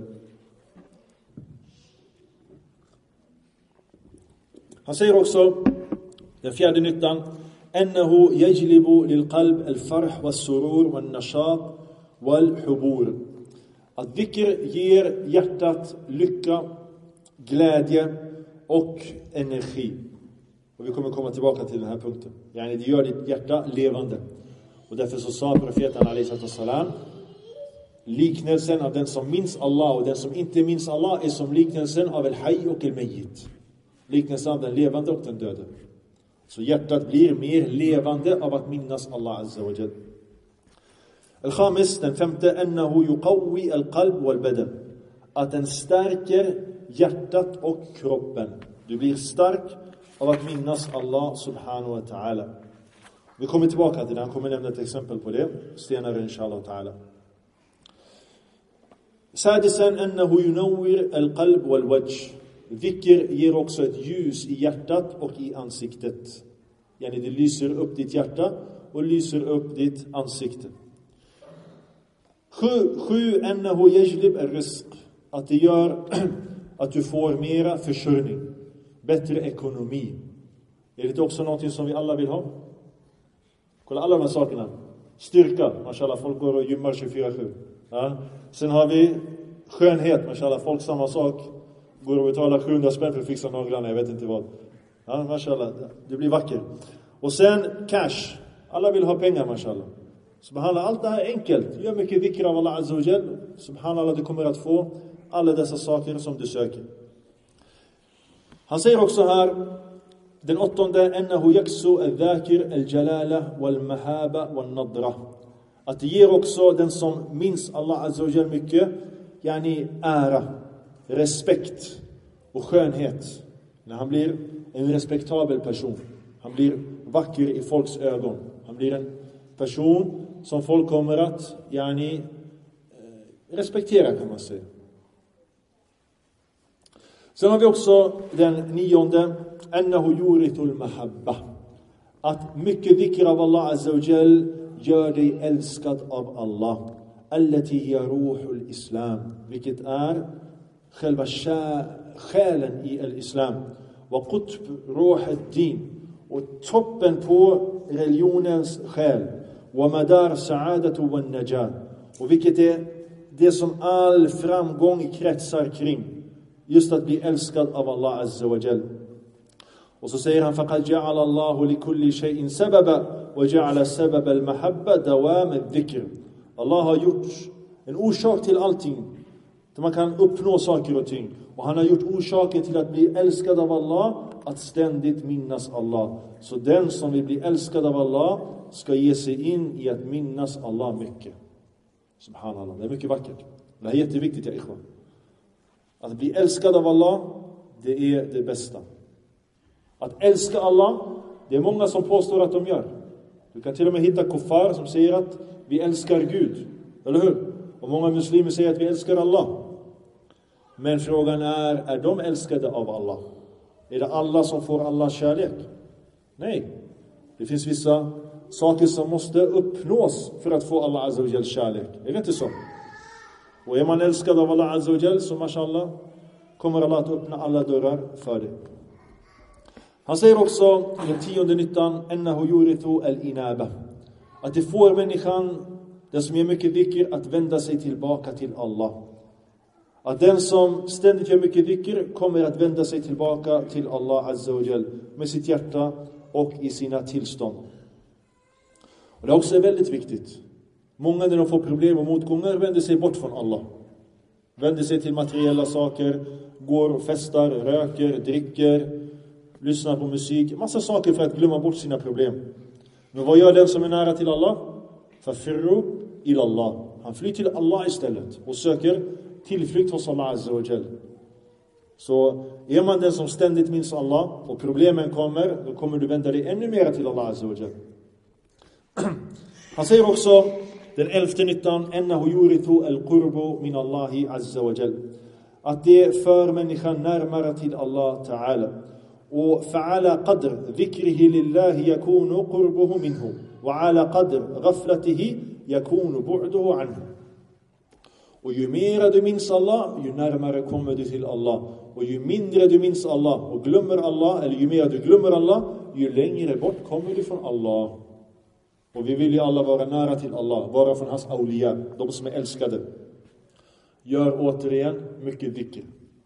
Han säger också, den fjärde nyttan, أنه يجلب للقلب الفرح والسرور والنشاط والحبور. Att dhikr ger hjärtat lycka, glädje och energi. Och vi kommer komma tillbaka till den här punkten. Yani det gör ditt hjärta levande. Och därför så sa profeten alaihi salam, liknelsen av den som minns Allah och den som inte minns Allah är som liknelsen av el hayy och el meyyit. Liknelsen av den levande och den döde. Så hjärtat blir mer levande av att minnas Allah Azza wa Jal. Al-Khamis, den femte, أنه يقوي القلب والبدن. Att den stärker hjärtat och kroppen. Du blir stark av att minnas Allah subhanahu wa ta'ala. Vi kommer tillbaka till det. Han kommer nämna ett exempel på det senare inshallah ta'ala. Sadisen, أنه ينور القلب والوجه. Dhikr ger också ett ljus i hjärtat och i ansiktet. Yani det lyser upp ditt hjärta och lyser upp ditt ansikte. Sju, sju أنه يجلب الرزق. Att det gör att du får mera försörjning. Bättre ekonomi. Är det också något som vi alla vill ha? Kolla alla de här sakerna. Styrka, mashallah, folk går och gymmar tjugofyra sju. Ja. Sen har vi skönhet, mashallah, folk samma sak. Går och betalar sjuhundra spänn för att fixa naglarna, jag vet inte vad. Ja, mashallah, du blir vacker. Och sen cash. Alla vill ha pengar, mashallah. Subhanallah, allt det här är enkelt. Gör mycket dhikr av Allah Azza wa Jal. Subhanallah, du kommer att få alla dessa saker som du söker. Han säger också här, den åttonde, أنه يكسو الذاكر الجلالة والمهابة والنضرة. Att det ger också den som minns Allah Azza wa Jal mycket, yani ära, respekt och skönhet. När han blir en respektabel person. Han blir vacker i folks ögon. Han blir en person som folk kommer att yani, respektera, kan man säga. Sen har vi också den nionde, أنه يورث المحبة. Att mycket dhikr av Allah Azza wa Jal gör dig älskad av Allah. التي هي روح الإسلام. Vilket är själva själen i al-Islam. وقطب روح الدين. Och toppen på religionens själ. ومدار سعادة والنجاة. Och vilket är det som all framgång kretsar kring. Just att bli älskad av Allah Azza wa Jal. Och så säger han, فَقَدْ جَعَلَ اللَّهُ لِكُلِّ شَيْءٍ سَبَبًا وَجَعَلَ سَبَبَ الْمَحَبَّةِ دَوَامَ الذِّكْرِ. Allah har gjort en orsak till allting. Så man kan uppnå saker och ting. Och han har gjort orsaken till att bli älskad av Allah, att ständigt minnas Allah. Så den som vill bli älskad av Allah ska ge sig in i att minnas Allah mycket. Subhanallah, det är mycket vackert. Det är jätteviktigt, ja ikhwan. Att bli älskad av Allah, det är det bästa. Att älska Allah, det är många som påstår att de gör. Du kan till och med hitta kuffar som säger att vi älskar Gud. Eller hur? Och många muslimer säger att vi älskar Allah. Men frågan är, är de älskade av Allah? Är det alla som får Allahs kärlek? Nej. Det finns vissa saker som måste uppnås för att få Allah Azza wa Jal kärlek. Är det inte så? Och är man älskad av Allah Azza wa Jal, så mashallah, kommer Allah att öppna alla dörrar för dig. Han säger också i den tionde nyttan, أنه يورث الإنابة. Att det får människan, den som gör mycket dhikr, att vända sig tillbaka till Allah. Att den som ständigt gör mycket dhikr kommer att vända sig tillbaka till Allah Azza wa Jal med sitt hjärta och i sina tillstånd. Och det är också väldigt viktigt. Många när de får problem och motgångar vänder sig bort från Allah. Vänder sig till materiella saker, går och festar, röker, dricker, lyssnar på musik, massa saker för att glömma bort sina problem. Men vad gör den som är nära till Allah? Fafirru ila Allah. Han flyr till Allah istället och söker tillflykt hos Allah Azza wa Jal. Så är man den som ständigt minns Allah och problemen kommer, då kommer du vända dig ännu mer till Allah Azza wa Jal. Han säger också den elfte nyttan, ennahu yurithu al-qurbu min Allahi Azza wa Jal, att det för människan närmare till Allah Ta'ala. Och fa'ala qadr dhikrihi lillahi yakunu qurbuhu minhu wa ala qadr ghaflatihi yakunu bu'duhu anhu. Och ju mer du minns Allah, ju närmare kommer du till Allah. Och ju mindre du minns Allah och glömmer Allah, eller ju mer du glömmer Allah, ju längre bort kommer du från Allah. Och vi vill ju alla vara nära till Allah, vara från hans awliya, de som är älskade. Gör återigen mycket dhikr.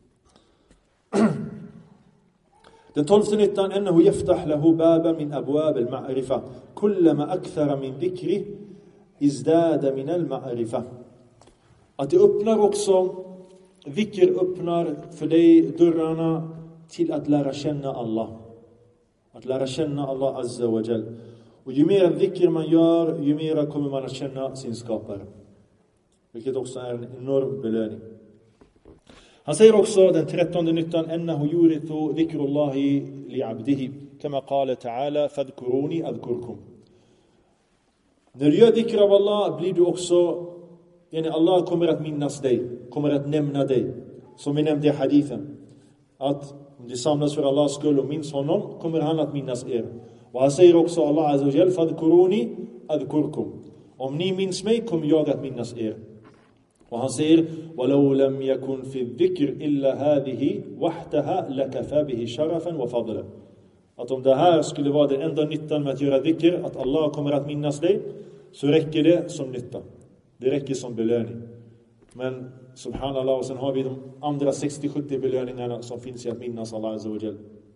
Den tolfte nyttan, ennahu yaftah lahu baba min abwab al-ma'rifa kullama akthara min dhikri izdada min al-ma'rifa. Att det öppnar också, dhikr öppnar för dig dörrarna till att lära känna Allah. Att lära känna Allah Azza wa Jal. Och ju mer dhikr man gör, ju mer kommer man att känna sin skapare. Vilket också är en enorm belöning. Han säger också den trettonde nyttan, ennahu yurithu dhikrullahi li'abdihi kama qala ta'ala fadhkuruni adhkurkum. När du gör dhikr av Allah blir du också, yani Allah kommer att minnas dig, kommer att nämna dig. Som vi nämnde i hadithen, att om det samlas för Allahs skull och minns honom, kommer han att minnas er. Och han säger också, Allah Azza wa Jal, fadhkuruni adhkurkum. Om ni minns mig kommer jag att minnas er. Och han säger, walau lam yakun fi dhikr illa hadhihi wahdaha lakafa bihi sharafan wa fadla. Att om det här skulle vara den enda nyttan med att göra dhikr, att Allah kommer att minnas dig, så räcker det som nytta. Det räcker som belöning. Men subhanallah, och sen har vi de andra sextio sjuttio belöningarna som finns i att minnas Allah Azza wa Jal.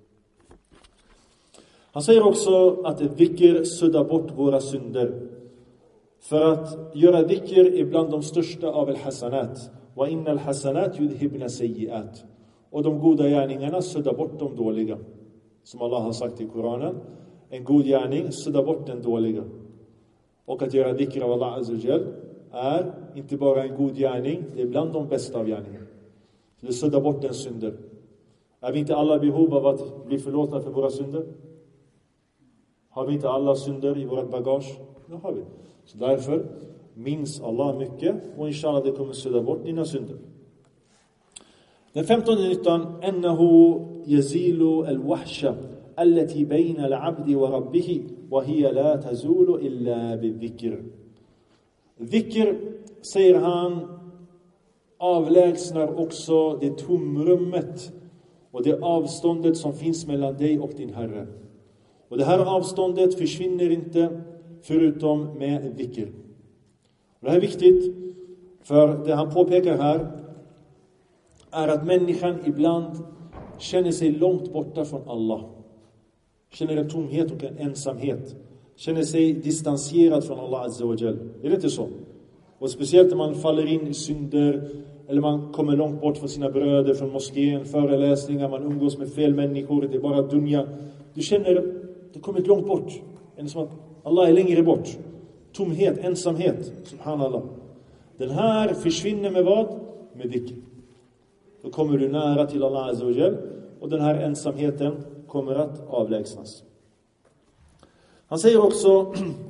Han säger också att dhikr suddar bort våra synder. För att göra dhikr är bland de största av al-hasanat. Wa inna al-hasanat yudhibna sayyi'at. Och de goda gärningarna suddar bort de dåliga. Som Allah har sagt i Koranen. En god gärning suddar bort den dåliga. Och att göra dhikr av Allah Azza wa Jal är inte bara en god gärning, det är bland de bästa av gärningar. Det suddar bort den synder. Är vi inte alla behov av att bli förlåtna för våra synder? Har vi inte alla synder i vårt bagage? Det har vi. Så därför minns Allah mycket och inshallah det kommer sudda bort dina synder. Den femtonde nyttan, ennahu yazilu al-wahsha allati bayna al-'abdi wa rabbih wa hiya la tazulu illa bi-dhikr. Dhikr, säger han, avlägsnar också det tomrummet och det avståndet som finns mellan dig och din Herre. Och det här avståndet försvinner inte förutom med dhikr. Det här är viktigt, för det han påpekar här är att människan ibland känner sig långt borta från Allah. Känner en tomhet och en ensamhet. Känner sig distanserad från Allah Azza wa Jal. Är det inte så? Och speciellt när man faller in i synder, eller man kommer långt bort från sina bröder, från moskén, föreläsningar, man umgås med fel människor, det är bara dunja. Du känner, du kommer långt bort. Det som att Allah är längre bort. Tomhet, ensamhet, subhanallah. Den här försvinner med vad? Med dhikr. Då kommer du nära till Allah Azza wa Jal, och den här ensamheten kommer att avlägsnas. Han säger också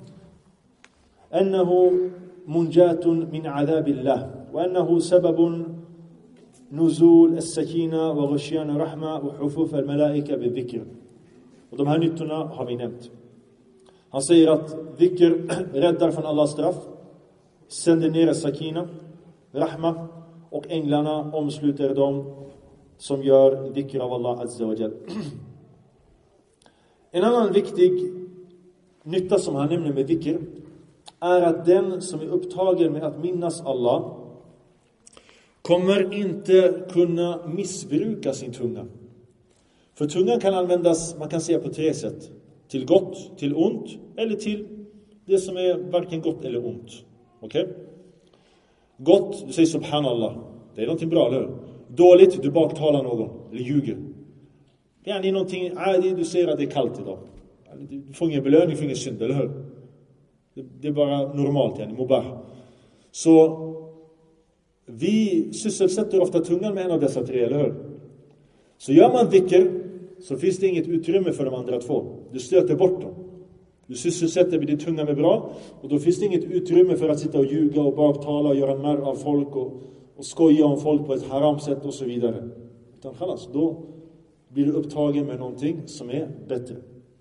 ennahu munjatun min adabillah wa ennahu sababun nuzul as-sakina wa ghashyan rahma wa hufuf al-malaika bi-dhikr. Och de här nyttorna har vi nämnt. Han säger att dhikr räddar från Allahs straff, sänder ner sakina, rahma, och änglarna omsluter dem som gör dhikr av Allah Azza wa Jal. En annan viktig nytta som han nämner med dhikr är att den som är upptagen med att minnas Allah kommer inte kunna missbruka sin tunga. För tungan kan användas, man kan säga på tre sätt. Till gott, till ont, eller till det som är varken gott eller ont. Okej? Okay? Gott, du säger subhanallah. Det är någonting bra, eller hur? Dåligt, du baktalar någon, eller ljuger. Det är någonting, du säger att det är kallt idag. Du får ingen belöning, får ingen synd, eller hur? Det är bara normalt, yani, mubah. Så vi sysselsätter ofta tungan med en av dessa tre, eller hur? Så gör man dhikr, så finns det inget utrymme för de andra två. Du stöter bort dem. Du sysselsätter med din tunga med bra, och då finns det inget utrymme för att sitta och ljuga och baktala och göra narr av folk och, och skoja om folk på ett haram sätt och så vidare. Utan khalas, då blir du upptagen med någonting som är bättre.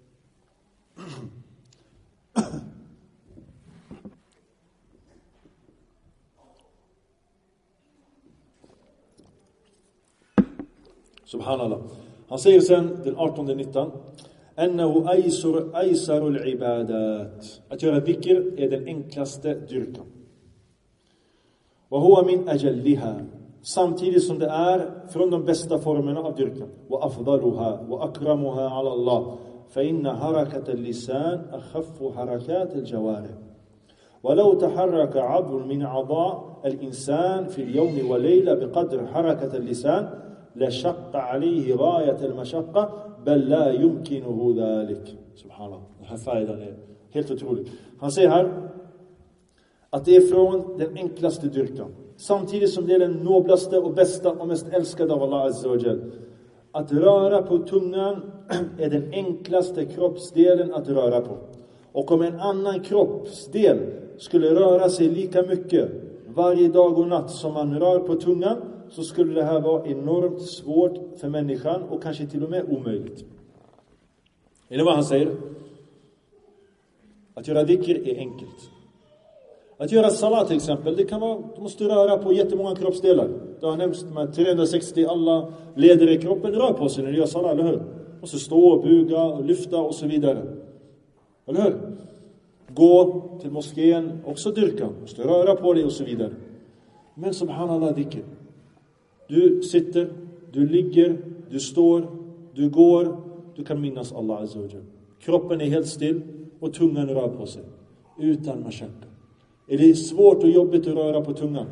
Subhanallah. Han säger sen den artonde nitton: Annahu aysar aysarul ibadat. Att göra dhikr är den enklaste dyrkan. Wa huwa min ajalliha. Samtidigt som det är från de bästa formerna av dyrkan. Wa afdaluha wa akramuha ala Allah. Fa inna harakat al-lisan akhaffu harakat al-jawarih. ولو تحرك عضو من أعضاء الإنسان في اليوم والليلة بقدر حركة اللسان لشق عليه غاية المشقة بل لا يمكنه ذلك. Subhanallah. Den här färden är helt otrolig. Han säger här att det är från den enklaste dyrkan, samtidigt som det är den noblaste och bästa och mest älskade av Allah Azza wa Jal. Att röra på tungan är den enklaste kroppsdelen att röra på. Och om en annan kroppsdel skulle röra sig lika mycket varje dag och natt som man rör på tungan, så skulle det här vara enormt svårt för människan och kanske till och med omöjligt. Är det vad han säger? Att göra dhikr är enkelt. Att göra salat till exempel, det kan vara, du måste röra på jättemånga kroppsdelar. Det har nämnts med trehundrasextio alla leder i kroppen rör på sig när du gör salat, eller hur? Du måste stå och buga och lyfta och så vidare. Eller hur? Gå till moskén, också dyrkan. Du måste röra på dig och så vidare. Men subhanallah dhikr. Du sitter, du ligger, du står, du går, du kan minnas Allah Azza wa Jal. Kroppen är helt still och tungan rör på sig. Utan mashakka. Är det svårt och jobbigt att röra på tungan?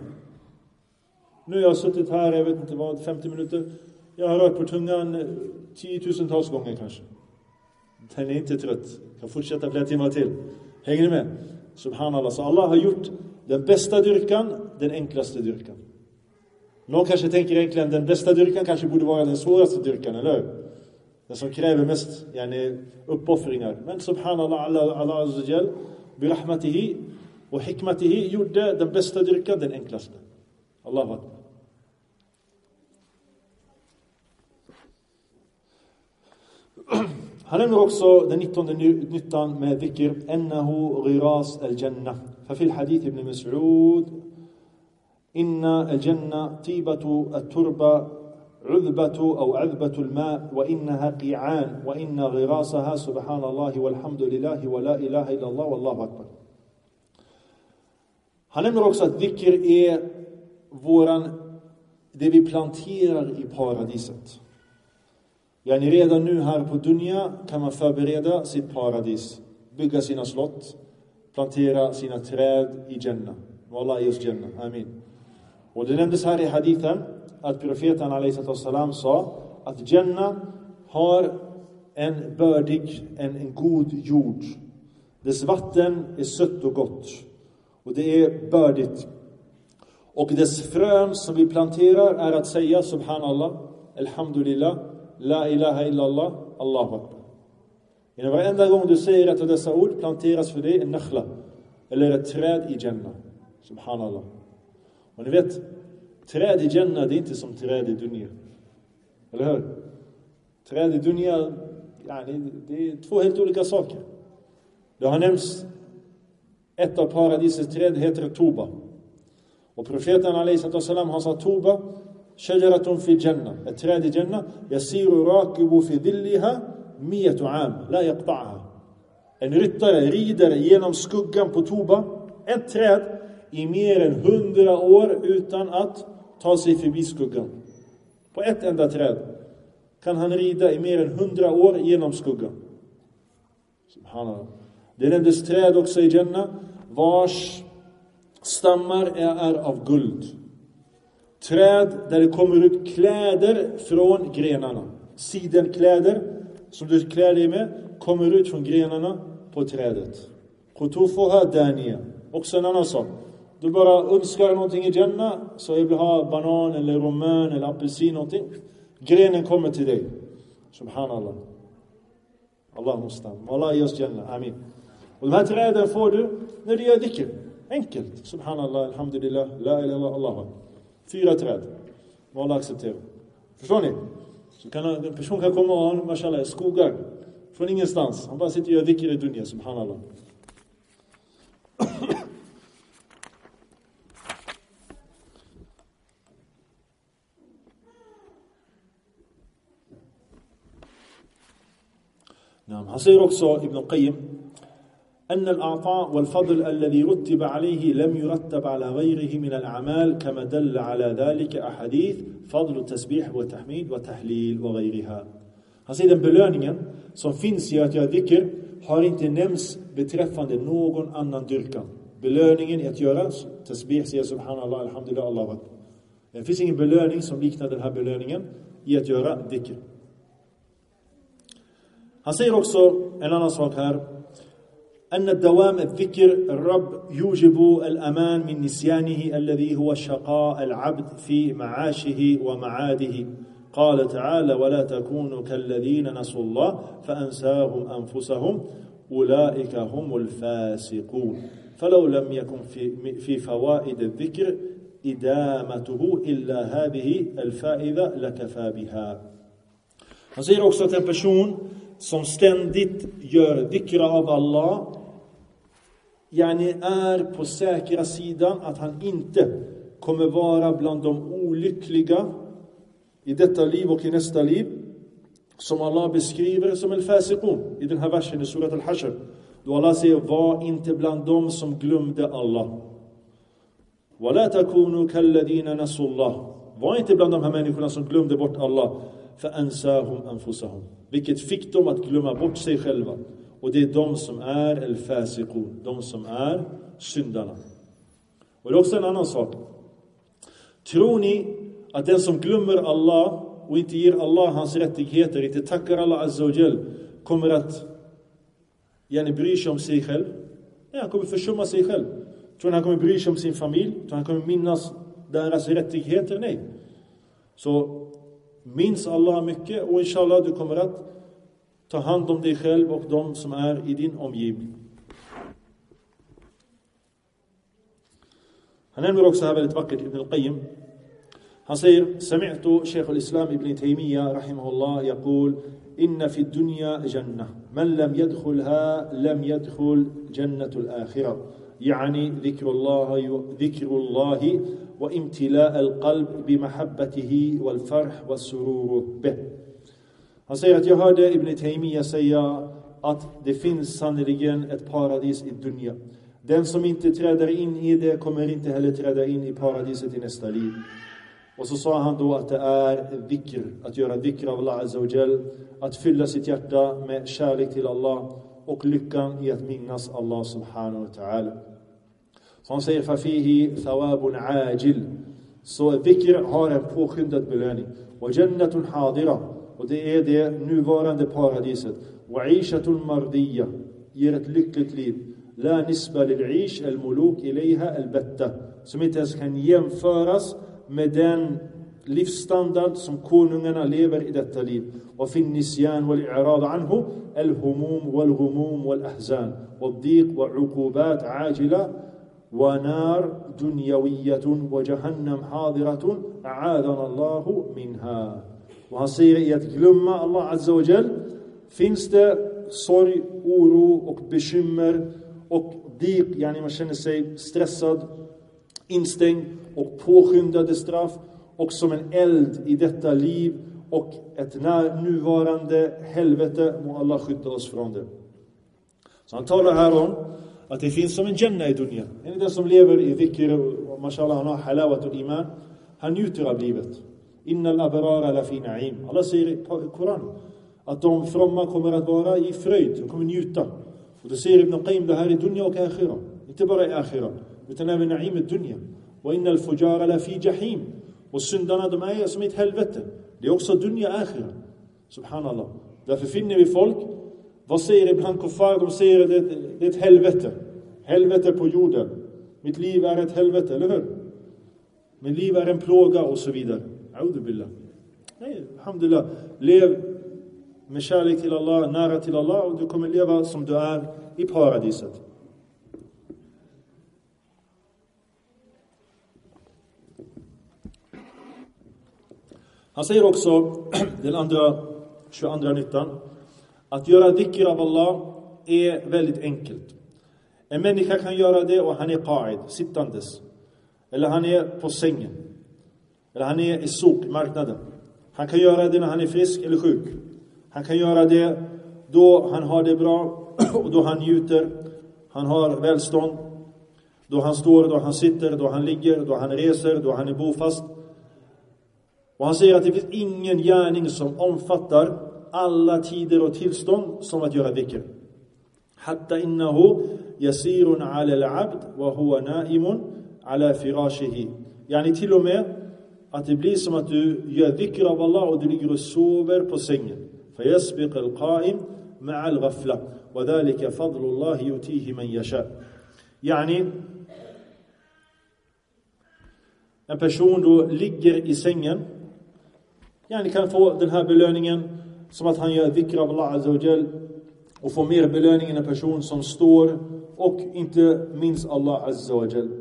Nu har jag suttit här, jag vet inte vad, femtio minuter. Jag har rört på tungan tiotusentals gånger kanske. Den är inte trött. Jag kan fortsätta flera timmar till. Hänger ni med? Subhanallah. Så Allah har gjort den bästa dyrkan, den enklaste dyrkan. Någon kanske tänker egentligen den bästa dyrkan kanske borde vara den svåraste dyrkan, eller? Den som kräver mest yani, uppoffringar. Men subhanallah, Allah, Allah Azza wa Jal birahmatihi och hikmatihi gjorde den bästa dyrkan den enklaste. Allahu Akbar. Han nämner också den nittonde nyttan med dhikr: ennahu ghiras al-jannah. ففي الحديث ابن مسعود إن الجنة طيبة التربة عذبة أو عذبة الماء وإنها قيعان وإن غراسها سبحان الله والحمد لله ولا إله إلا الله والله أكبر. Han nämner också att dhikr är våran, det vi planterar i paradiset. Yani redan nu här på dunya kan man förbereda sitt paradis, bygga sina slott, plantera sina träd i Jannah. Wallah just Jannah. Amin. Och det nämndes här i hadithen att profeten alaihi salam sa att Jannah har en bördig, en, en god jord. Dess vatten är sött och gott. Och det är bördigt. Och dess frön som vi planterar är att säga subhanallah, alhamdulillah, la ilaha illallah, Allahu Akbar. Innan varenda gång du säger ett av dessa ord planteras för dig en nakhla, eller ett träd i Jannah. Subhanallah. Och ni vet, träd i Jannah det är inte som träd i dunya. Eller hur? Träd i dunya, yani, det är två helt olika saker. Det har nämnts ett av paradisets träd heter Tuba. Och profeten alaihi salam han sa Tuba shajaratun fi Jannah, ett träd i Jannah, yasiru rakibu fi dhilliha miatu am la yaqta'ha. En ryttare rider genom skuggan på Tuba, ett träd, i mer än hundra år utan att ta sig förbi skuggan. På ett enda träd kan han rida i mer än hundra år genom skuggan. Subhanallah. Det nämndes träd också i Jannah vars stammar är av guld. Träd där det kommer ut kläder från grenarna. Sidenkläder som du klär dig med kommer ut från grenarna på trädet. Qutufuha daniya. Också en annan sak. du bara önskar någonting i Jannah, så jag vill ha banan eller romän eller apelsin någonting. Grenen kommer till dig. Subhanallah. Allah mustam. Allah ger oss Jannah. Amin. Och de här träden får du när du gör dhikr. Enkelt. Subhanallah, alhamdulillah, la ilaha illallah, Allah. Fyra träd. Vad Allah accepterar. Förstår ni? Så kan en person kan komma och ha, mashallah, skogar från ingenstans. Han bara sitter och gör dhikr i dunya, subhanallah. Han säger också, Ibn Qayyim, أن الأعطاء والفضل الذي رتب عليه لم يرتب على غيره من الأعمال كما دل على ذلك أحاديث فضل التسبيح والتحميد والتحليل وغيرها. Han säger den belöningen som finns i att göra dhikr har inte nämnts beträffande någon annan dyrkan. Belöningen i att göra tasbih, säga subhanallah, alhamdulillah, Allah akbar. Det finns ingen belöning som liknar den här belöningen i att göra dhikr. Han säger också en annan sak här. أن الدوام الذكر الرب يوجب الأمان من نسيانه الذي هو شقاء العبد في معاشه ومعاده. قال تعالى ولا تكونوا كالذين نسوا الله فأنساهم أنفسهم أولئك هم الفاسقون. فلو لم يكن في, في فوائد الذكر إدامته إلا هذه الفائدة لكفى بها. Han säger också att en person som ständigt gör dhikra av Allah, yani är på säkra sidan att han inte kommer vara bland de olyckliga i detta liv och i nästa liv, som Allah beskriver som al-fasiqun i den här versen i surat al-Hashr, då Allah säger var inte bland dem som glömde Allah. وَلَا تَكُونُوا كَالَّذِينَ نَسُوا اللَّهِ. Var inte bland de här människorna som glömde bort Allah. فَأَنْسَاهُمْ أَنفُسَهُمْ. Vilket fick dem att glömma bort sig själva. Och det är de som är al-fasiqun, de som är syndarna. Och det är också en annan sak. Tror ni att den som glömmer Allah och inte ger Allah hans rättigheter, inte tackar Allah azza wa jal, kommer att yani bry sig om sig själv? Nej, han kommer försumma sig själv. Tror ni han kommer bry sig om sin familj? Tror ni han kommer minnas deras rättigheter? Nej. Så minns Allah mycket, och inshallah du kommer att ta hand om dig själv och de som är i din omgivning. Han nämner också här väldigt vackert Ibn al-Qayyim. Han säger: Sami'tu Shaykh al-Islam Ibn Taymiyyah rahimahullah yaqul inna fi dunya jannah man lam yadkhulha lam yadkhul jannatul akhirah. يعني ذكر الله ذكر الله وامتلاء القلب بمحبته والفرح والسرور به. Han säger att jag hörde Ibn Taymiyyah säga att det finns sannoliken ett paradis i dunya. Den som inte träder in i det kommer inte heller träda in i paradiset i nästa liv. Och så sa han då att det är dhikr, att göra dhikr av Allah azza wa jal, att fylla sitt hjärta med kärlek till Allah och lyckan i att minnas Allah subhanahu wa ta'ala. Så han säger fafihi thawabun ajil. Så dhikr har en påskyndad belöning. Och jannatun hadira, och det är det nuvarande paradiset. Och aishatun mardiya, ger ett lyckligt liv. La nisba lil-aish al-muluk ilayha al-batta, som inte ens kan jämföras med den livsstandard som konungarna lever i detta liv. Och fin nisyan wal-i'rad anhu al-humum wal-ghumum wal-ahzan wal-dhiq wal-uqubat ajila ونار دنيوية وجهنم حاضرة أعاذنا الله منها. Och han säger i att glömma Allah azza wa jal finns det sorg, oro och bekymmer och dik, yani man känner sig stressad, instängd och påskyndade straff, och som en eld i detta liv och ett när nuvarande helvete. Må Allah skydda oss från det. Så han talar här om att det finns som en jannah i dunya. En den som lever i dhikr och mashallah han har halawat och iman, han njuter av livet. Innal abrara la fi na'im. Allah säger i Koran att de fromma kommer att vara i fröjd, de kommer njuta. Och det säger Ibn Qayyim det här i dunya och akhira. Inte bara i akhira, utan även na'im i dunya. Och innal fujara la fi jahim. Och syndarna de är som ett helvete. Det är också dunya akhira. Subhanallah. Därför finner vi folk, vad säger ibland kuffar? De säger att det, det är ett helvete. Helvete på jorden. Mitt liv är ett helvete, eller hur? Mitt liv är en plåga och så vidare. A'udhu billah. Nej, alhamdulillah. Lev med kärlek till Allah, nära till Allah, och du kommer leva som du är i paradiset. Han säger också, den andra, tjugoandra nyttan, att göra dhikr av Allah är väldigt enkelt. En människa kan göra det och han är qa'id, sittandes. Eller han är på sängen. Eller han är i suk, marknaden. Han kan göra det när han är frisk eller sjuk. Han kan göra det då han har det bra och då han njuter. Han har välstånd. Då han står, då han sitter, då han ligger, då han reser, då han är bofast. Och han säger att det finns ingen gärning som omfattar alla tider och tillstånd som att göra dhikr. Hatta innahu yasirun ala al-abd wa huwa na'imun ala firashihi. Yani till och med att det blir som att du gör dhikr av Allah och du ligger och sover på sängen. Fayasbiq al-qa'im ma'a al-ghafla wa dhalika fadlullah yutihi man yasha. Yani en person då ligger i sängen, yani kan få den här belöningen som att han gör dhikr av Allah azza wa jal, och får mer belöning än en person som står och inte minns Allah azza wa jal.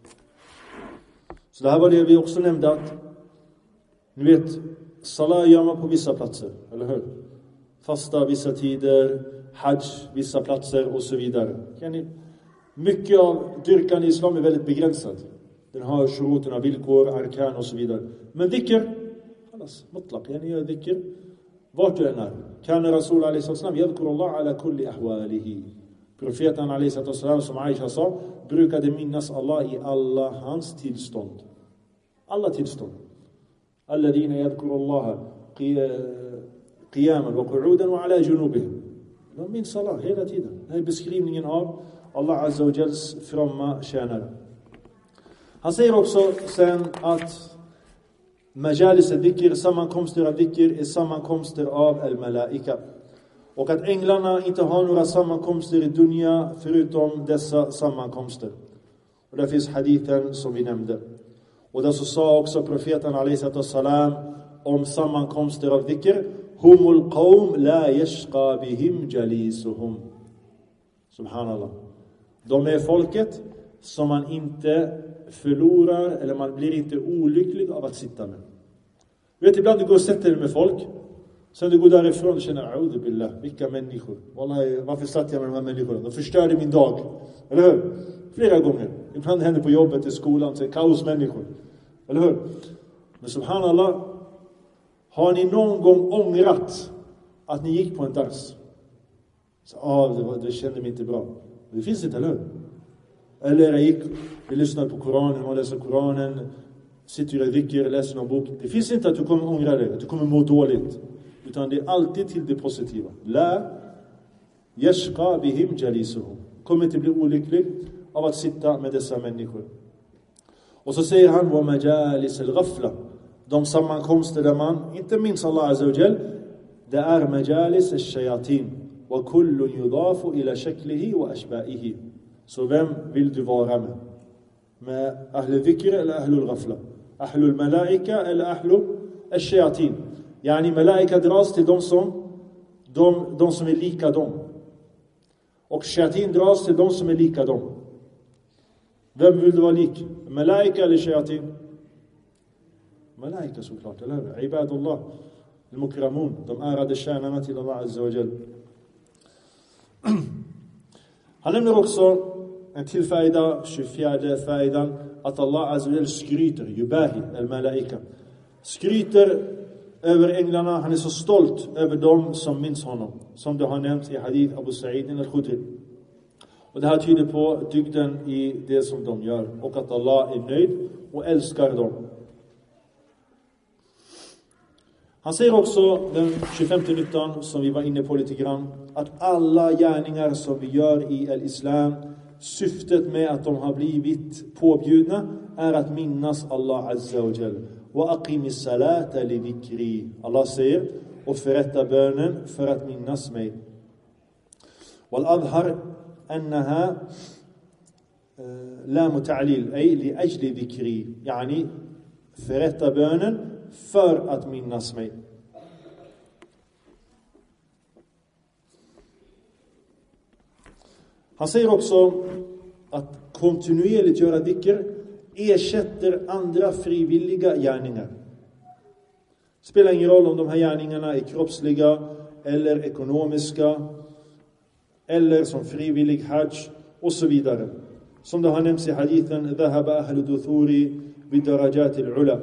Så det här var det vi också nämnde, att ni vet, salat gör man på vissa platser, eller hur? Fasta vissa tider, hajj vissa platser och så vidare. Mycket av dyrkan i islam är väldigt begränsad. Den har shuruterna, villkor, arkan och så vidare. Men dhikr, خلاص مطلق, yani gör dhikr vart du än är. Kan Rasul alayhi sallam yadhkuru Allah ala kulli ahwalihi. Profeten alayhi sallam, som Aisha sa, brukade minnas Allah i alla hans tillstånd. Alla tillstånd. Alladhina yadhkuru Allah qiyaman wa qu'udan wa ala junubihim. De minns Allah hela tiden. Det är beskrivningen av Allah azza wa jals fromma tjänare. Han säger också sen att majalis al-dhikr, sammankomster av dhikr, är sammankomster av al-malaika. Och att änglarna inte har några sammankomster i dunya förutom dessa sammankomster. Och där finns hadithen som vi nämnde. Och där så sa också profeten alayhi salam om sammankomster av dhikr: humul qawm la yashqa bihim jalisuhum. Subhanallah. De är folket som man inte förlorar, eller man blir inte olycklig av att sitta med. Vet, ibland du går och sätter dig med folk, sen du går därifrån och känner a'udhu billah, vilka människor. Wallahi, varför satt jag med de här människorna? De förstörde min dag. Eller hur? Flera gånger. Ibland händer på jobbet, i skolan, så är kaosmänniskor. Eller hur? Men subhanallah, har ni någon gång ångrat att ni gick på en dars? Så, ah, det, var, det kände mig inte bra. Det finns inte, eller hur? Eller jag gick, vi lyssnar på Koranen, man läser Koranen, sitter och dhikr, läser någon bok. Det finns inte att du kommer ångra dig, att du kommer må dåligt. Utan det är alltid till det positiva. La yashqa bihim jalisuhum. Kommer inte bli olycklig av att sitta med dessa människor. Och så säger han wa majalis al-ghafla. De sammankomster där man inte minns Allah azza wa jal, det är majalis al-shayatin. Wa kullu yudafu ila shaklihi wa ashba'ihi. Så vem vill du vara med? Med ahlul dhikr eller ahlul ghafla? Ahlul malaika eller ahlul al-shayatin? Yani malaika dras till de som de, de som är lika dem. Och shayatin dras till de som är lika dem. Vem vill du vara lik? Malaika eller shayatin? Malaika såklart, eller hur? Ibadullah, al-mukramun, de ärade tjänarna till Allah azza wa jal. Han nämner också en till färda, tjugofjärde färdan, att Allah azza wa jal skryter, yubahi al-malaika. Skryter över änglarna, han är så stolt över dem som minns honom. Som det har nämnts i hadith Abu Sa'id al-Khudri. Och det här tyder på dygden i det som de gör. Och att Allah är nöjd och älskar dem. Han säger också, den tjugofemte nyttan som vi var inne på lite grann, att alla gärningar som vi gör i al-Islam, syftet med att de har blivit påbjudna är att minnas Allah azza wa jal. Wa aqimis salata li dhikri. Allah säger, och förrätta bönen för att minnas mig. Wal adhar annaha lam ta'lil, ej li ajli dhikri, yani förrätta bönen för att minnas mig. Han säger också att kontinuerligt göra dhikr ersätter andra frivilliga gärningar. Spelar ingen roll om de här gärningarna är kroppsliga eller ekonomiska eller som frivillig hajj och så vidare. Som det har nämnts i hadithen dhahaba ahlu duthuri bidarajatil ula.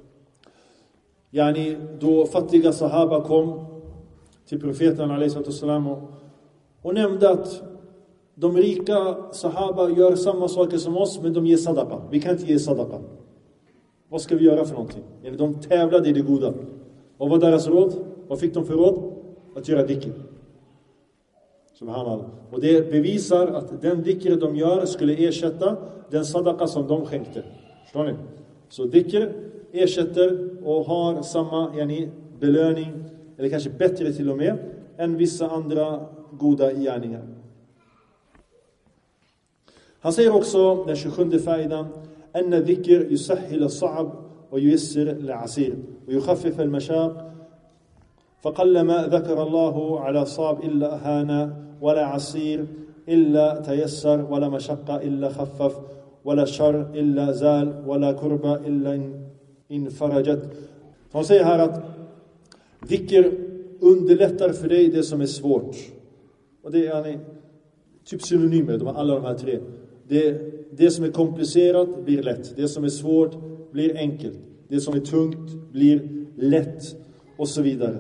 Yani då fattiga sahaba kom till profeten alayhi sallam och, och nämnde att de rika sahaba gör samma saker som oss, men de ger sadaqa. Vi kan inte ge sadaqa. Vad ska vi göra för någonting? De tävlade i det goda. Och vad var deras råd? Vad fick de för råd? Att göra dhikr. Subhanallah. Och det bevisar att den dhikr de gör skulle ersätta den sadaqa som de skänkte. Förstår ni? Så dhikr ersätter och har samma yani, belöning, eller kanske bättre till och med, än vissa andra goda gärningar. Han säger också, den tjugosjunde faidan, أن الذكر يسهل الصعب وييسر العسير ويخفف المشاق فقلما ذكر الله على صعب إلا أهان ولا عسير إلا تيسر ولا مشقة إلا خفف ولا شر إلا زال ولا كربة إلا انفرجت. Han säger här att dhikr underlättar för dig det som är svårt. Och det är typ synonymer, de alla de här tre. Det, det som är komplicerat blir lätt. Det som är svårt blir enkelt. Det som är tungt blir lätt. Och så vidare.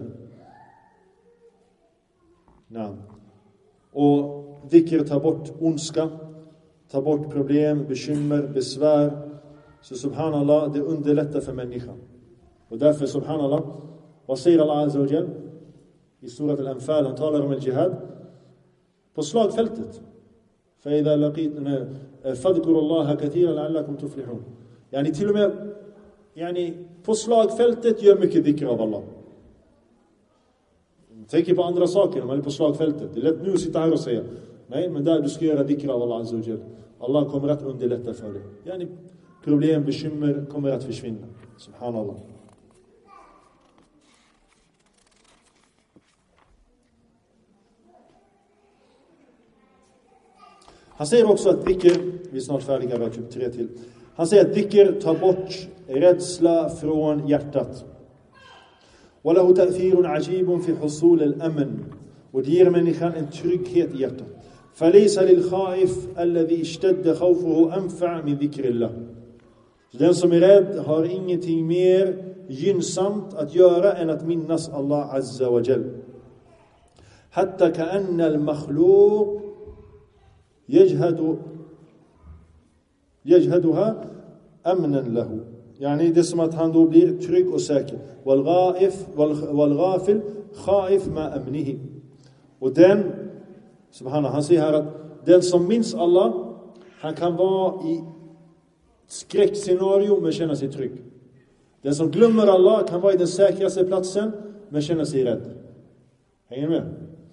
Ja. Och dhikr tar bort ondska. Tar bort problem, bekymmer, besvär. Så subhanallah, det underlättar för människan. Och därför subhanallah, vad säger Allah Azza wa Jal? I surat al-Anfal, han talar om al-jihad. På slagfältet. فإذا لقيتنا فاذكروا الله كثيرا لعلكم تفلحون. يعني till och med يعني på slagfältet gör mycket dhikr av Allah. Tänk på andra saker när man är på slagfältet. Det är lätt nu att sitta här och säga nej, men där du ska göra dhikr av Allah Azza wa Jal. Allah kommer att underlätta för dig. Yani problem, bekymmer kommer att försvinna. Subhanallah. Han säger också att dhikr, vi är snart färdiga, bara typ tre till. Han säger att dhikr tar bort rädsla från hjärtat. وله تأثير عجيب في حصول الأمن. Och det ger människan en trygghet i hjärtat. فليس للخائف الذي اشتد خوفه أنفع من ذكر الله. Den som är rädd har ingenting mer gynnsamt att göra än att minnas Allah Azza wa Jal. حتى كأن المخلوق يجهد يجهدها أمنا له. يعني det är som att han då blir trygg och säker. والغائف والغافل خائف ما أمنه. Och den, subhanallah, han säger här att den som minns Allah, han kan vara i skräckscenario men känna sig trygg. Den som glömmer Allah kan vara i den säkraste platsen men känna sig rädd. Hänger med?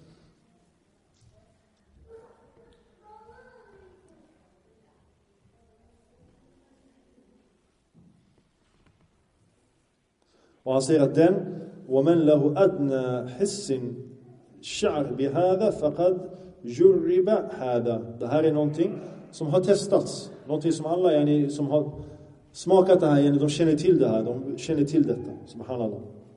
Och han säger att den وَمَنْ لَهُ أَدْنَى حِسٍ شَعْرْ بِهَذَا فَقَدْ جُرِّبَ هَذَا. Det här är någonting som har testats. Någonting som alla yani, som har smakat det här, yani, de känner till det här. De känner till detta. Subhanallah.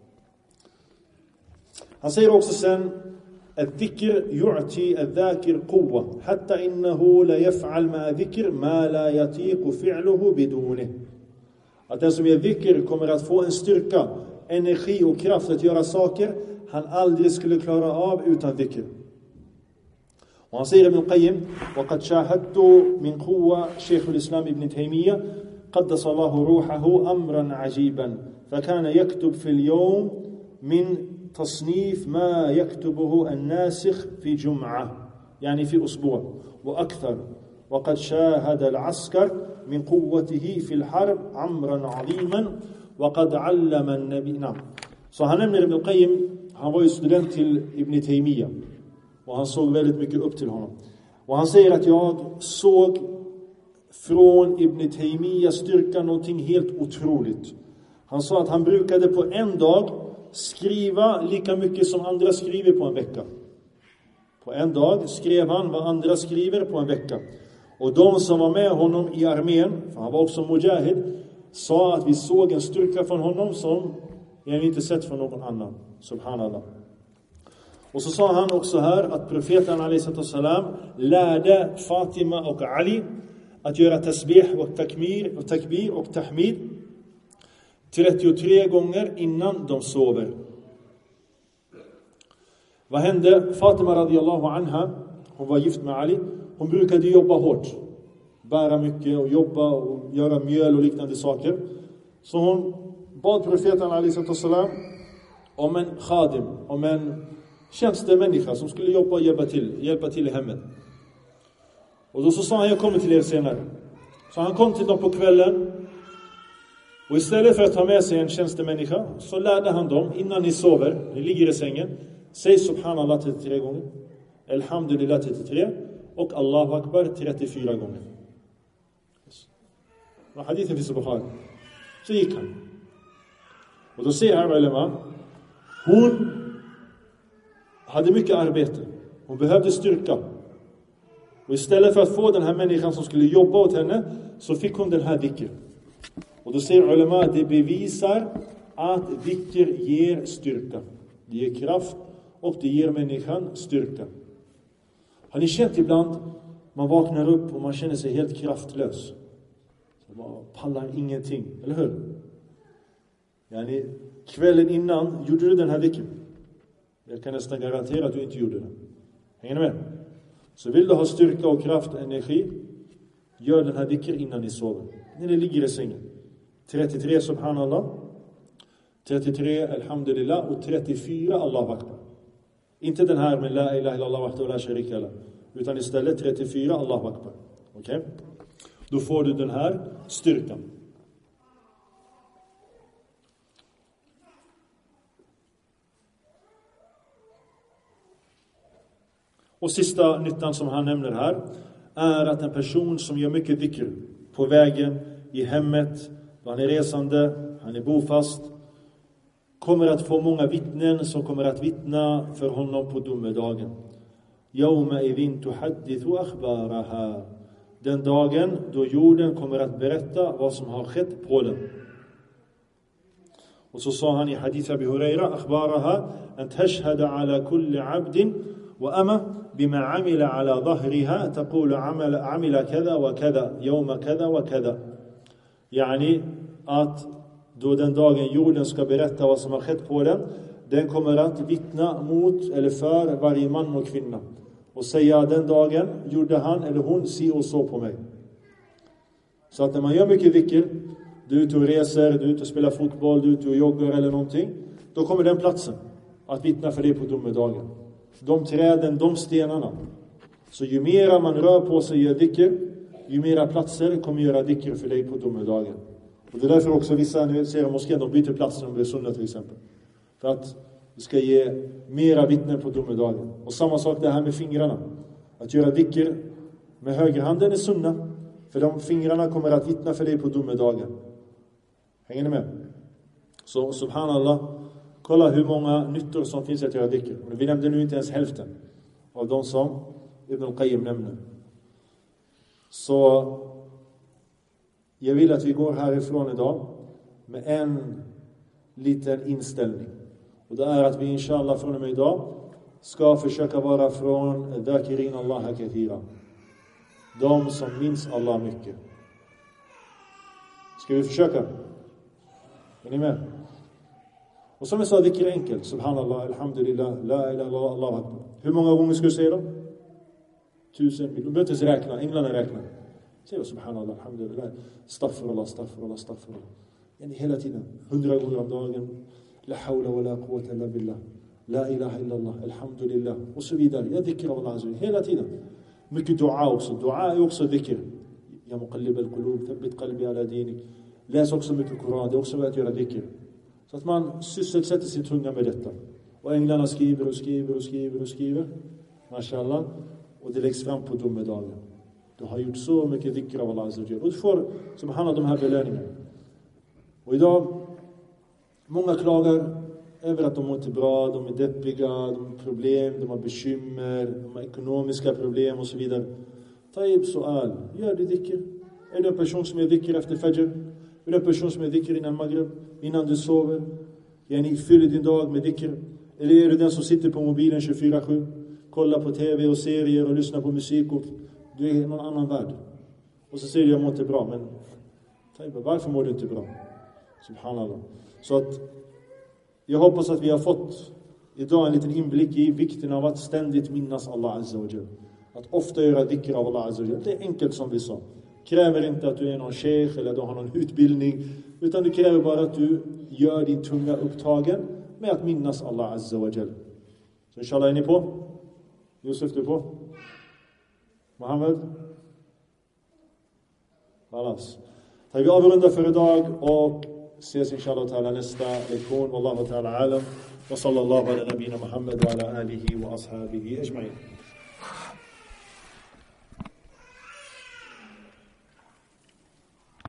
Han säger också sen الذكر يعطي الذاكر قوة حتى إنه لا يفعل مع ذكر ما لا يطيق فعله بدونه. Att den som gör dhikr kommer att få en styrka, energi och kraft att göra saker han aldrig skulle klara av utan dhikr. Och han säger Ibn Qayyim, وَقَدْ شَاهَدْتُ مِنْ قُوَّةِ شيخ الإسلام ابن تيمية قدس الله روحه أمرا عجيبا فكان يكتب في اليوم من تصنيف ما يكتبه الناسخ في جمعة يعني في أسبوع وأكثر. وقد شاهد العسكر من قوته في الحرب عمرا عظيما وقد علم النبي. نعم. Så han nämner Ibn Qayyim, han var ju student till Ibn Taymiyyah och han såg väldigt mycket upp till honom. Och han säger att jag såg från Ibn Taymiyyah styrka någonting helt otroligt. Han sa att han brukade på en dag skriva lika mycket som andra skriver på en vecka. På en dag skrev han vad andra skriver på en vecka. Och de som var med honom i armén, för han var också mujahid, sa att vi såg en styrka från honom som jag inte sett från någon annan. Subhanallah. Och så sa han också här att profeten alaihi salam lärde Fatima och Ali att göra tasbih och takbir och takbir och tahmid trettiotre gånger innan de sover. Vad hände? Fatima radiyallahu anha, hon var gift med Ali. Hon brukade jobba hårt. Bära mycket och jobba och göra mjöl och liknande saker. Så hon bad profeten alaihi salam om en khadim, om en tjänstemänniska som skulle jobba och hjälpa till, hjälpa till i hemmet. Och då så sa han, jag kommer till er senare. Så han kom till dem på kvällen. Och istället för att ta med sig en tjänstemänniska så lärde han dem innan ni sover, ni ligger i sängen, säg subhanallah trettiotre gånger, alhamdulillah trettiotre och Allahu akbar trettiofyra gånger. Och hadithen finns i Bukhari. Så gick han. Och då säger här ulema, hon hade mycket arbete. Hon behövde styrka. Och istället för att få den här människan som skulle jobba åt henne, så fick hon den här dhikr. Och då säger ulema att det bevisar att dhikr ger styrka. Det ger kraft och det ger människan styrka. Har ni känt ibland, man vaknar upp och man känner sig helt kraftlös. Man pallar ingenting, eller hur? Yani, kvällen innan, gjorde du den här dhikr? Jag kan nästan garantera att du inte gjorde det. Hänger ni med? Så vill du ha styrka och kraft och energi, gör den här dhikr innan ni sover. När ni ligger i sängen. trettiotre subhanallah, trettiotre alhamdulillah och trettiofyra Allahu akbar. Inte den här med la ilaha illallah wahdahu la sharika lahu, utan istället trettiofyra Allahu akbar. Okej? Okay? Då får du den här styrkan. Och sista nyttan som han nämner här är att en person som gör mycket dhikr på vägen, i hemmet, då han är resande, han är bofast, kommer att få många vittnen som kommer att vittna för honom på domedagen. Yawma idhin tuhaddithu akhbaraha. Den dagen då jorden kommer att berätta vad som har skett på den. Och så sa han i hadith Abi Huraira, akhbaraha an tashhada ala kulli abdin wa ama bima amila ala dhahriha taqulu amala amila kadha wa kadha yawma kadha wa kadha. Yani att då den dagen jorden ska berätta vad som har skett på den, den kommer att vittna mot eller för varje man och kvinna och säga den dagen gjorde han eller hon si och så på mig. Så att när man gör mycket dhikr, du är ute och reser, du är ute och spelar fotboll, du är ute och joggar eller någonting, då kommer den platsen att vittna för dig på domedagen. De träden, de stenarna. Så ju mera man rör på sig och gör dhikr, ju mera platser kommer göra dhikr för dig på domedagen. Och det är därför också vissa, ni ser i moskén, de byter plats när de blir sunna till exempel. För att det ska ge mera vittnen på domedagen. Och samma sak det här med fingrarna. Att göra dhikr med högerhanden är sunna. För de fingrarna kommer att vittna för dig på domedagen. Hänger ni med? Så subhanallah, kolla hur många nyttor som finns att göra dhikr. Vi nämnde nu inte ens hälften av de som Ibn al-Qayyim nämner. Så jag vill att vi går härifrån idag med en liten inställning. Och det är att vi inshallah från och med idag ska försöka vara från dhakirin Allah kathira. De som minns Allah mycket. Ska vi försöka? Är ni med? Och som jag sa, dhikr är enkelt. Subhanallah, alhamdulillah, la ilaha illallah, Allahu akbar. Hur många gånger ska du säga dem? Tusen. Du behöver inte räkna, änglarna räknar. Säg subhanallah, alhamdulillah, astaghfirullah, astaghfirullah, astaghfirullah. Yani hela tiden, hundra gånger om dagen. La hawla wa la quwwata illa billah. La ilaha illallah, alhamdulillah. Och så vidare. Jag dhikr av Allah hela tiden. Mycket dua också. Dua är också dhikr. Ya muqallib al-qulub, thabbit qalbi ala dinik. Läs också mycket Koran, det är också att göra dhikr. Så att man sysselsätter sin tunga med detta. Och änglarna skriver och skriver och skriver och skriver. Mashallah. Och det läggs fram på domedagen. Du har gjort så mycket dhikr av Allah Azza wa Jal. Och du får, subhanallah, de här belöningarna. Och idag, många klagar över att de mår inte bra, de är deppiga, de har problem, de har bekymmer, de har ekonomiska problem och så vidare. Taib su'al, gör du dhikr? Är du en person som är dhikr efter fajr? Är du en person som är dhikr innan maghrib? Innan du sover? Yani fyller din dag med dhikr? Eller är du den som sitter på mobilen tjugofyra sju? Kollar på tv och serier och lyssnar på musik och du är i någon annan värld. Och så säger du, jag mår inte bra. Men taib, varför mår du inte bra? Subhanallah. Så att jag hoppas att vi har fått idag en liten inblick i vikten av att ständigt minnas Allah Azza wa Jal. Att ofta göra dhikr av Allah Azza wa Jal. Det är enkelt som vi sa. Kräver inte att du är någon sheikh eller att du har någon utbildning. Utan du kräver bara att du gör din tunga upptagen med att minnas Allah Azza wa Jal. Så inshallah, är ni på? Josef, du är på? Mohammed? Allas. Vi avrundar för idag och ses inshallah ta'ala nästa lektion. Wallahu ta'ala alam. Wa sallallahu ala nabina Muhammad wa ala alihi wa ashabihi ajma'in.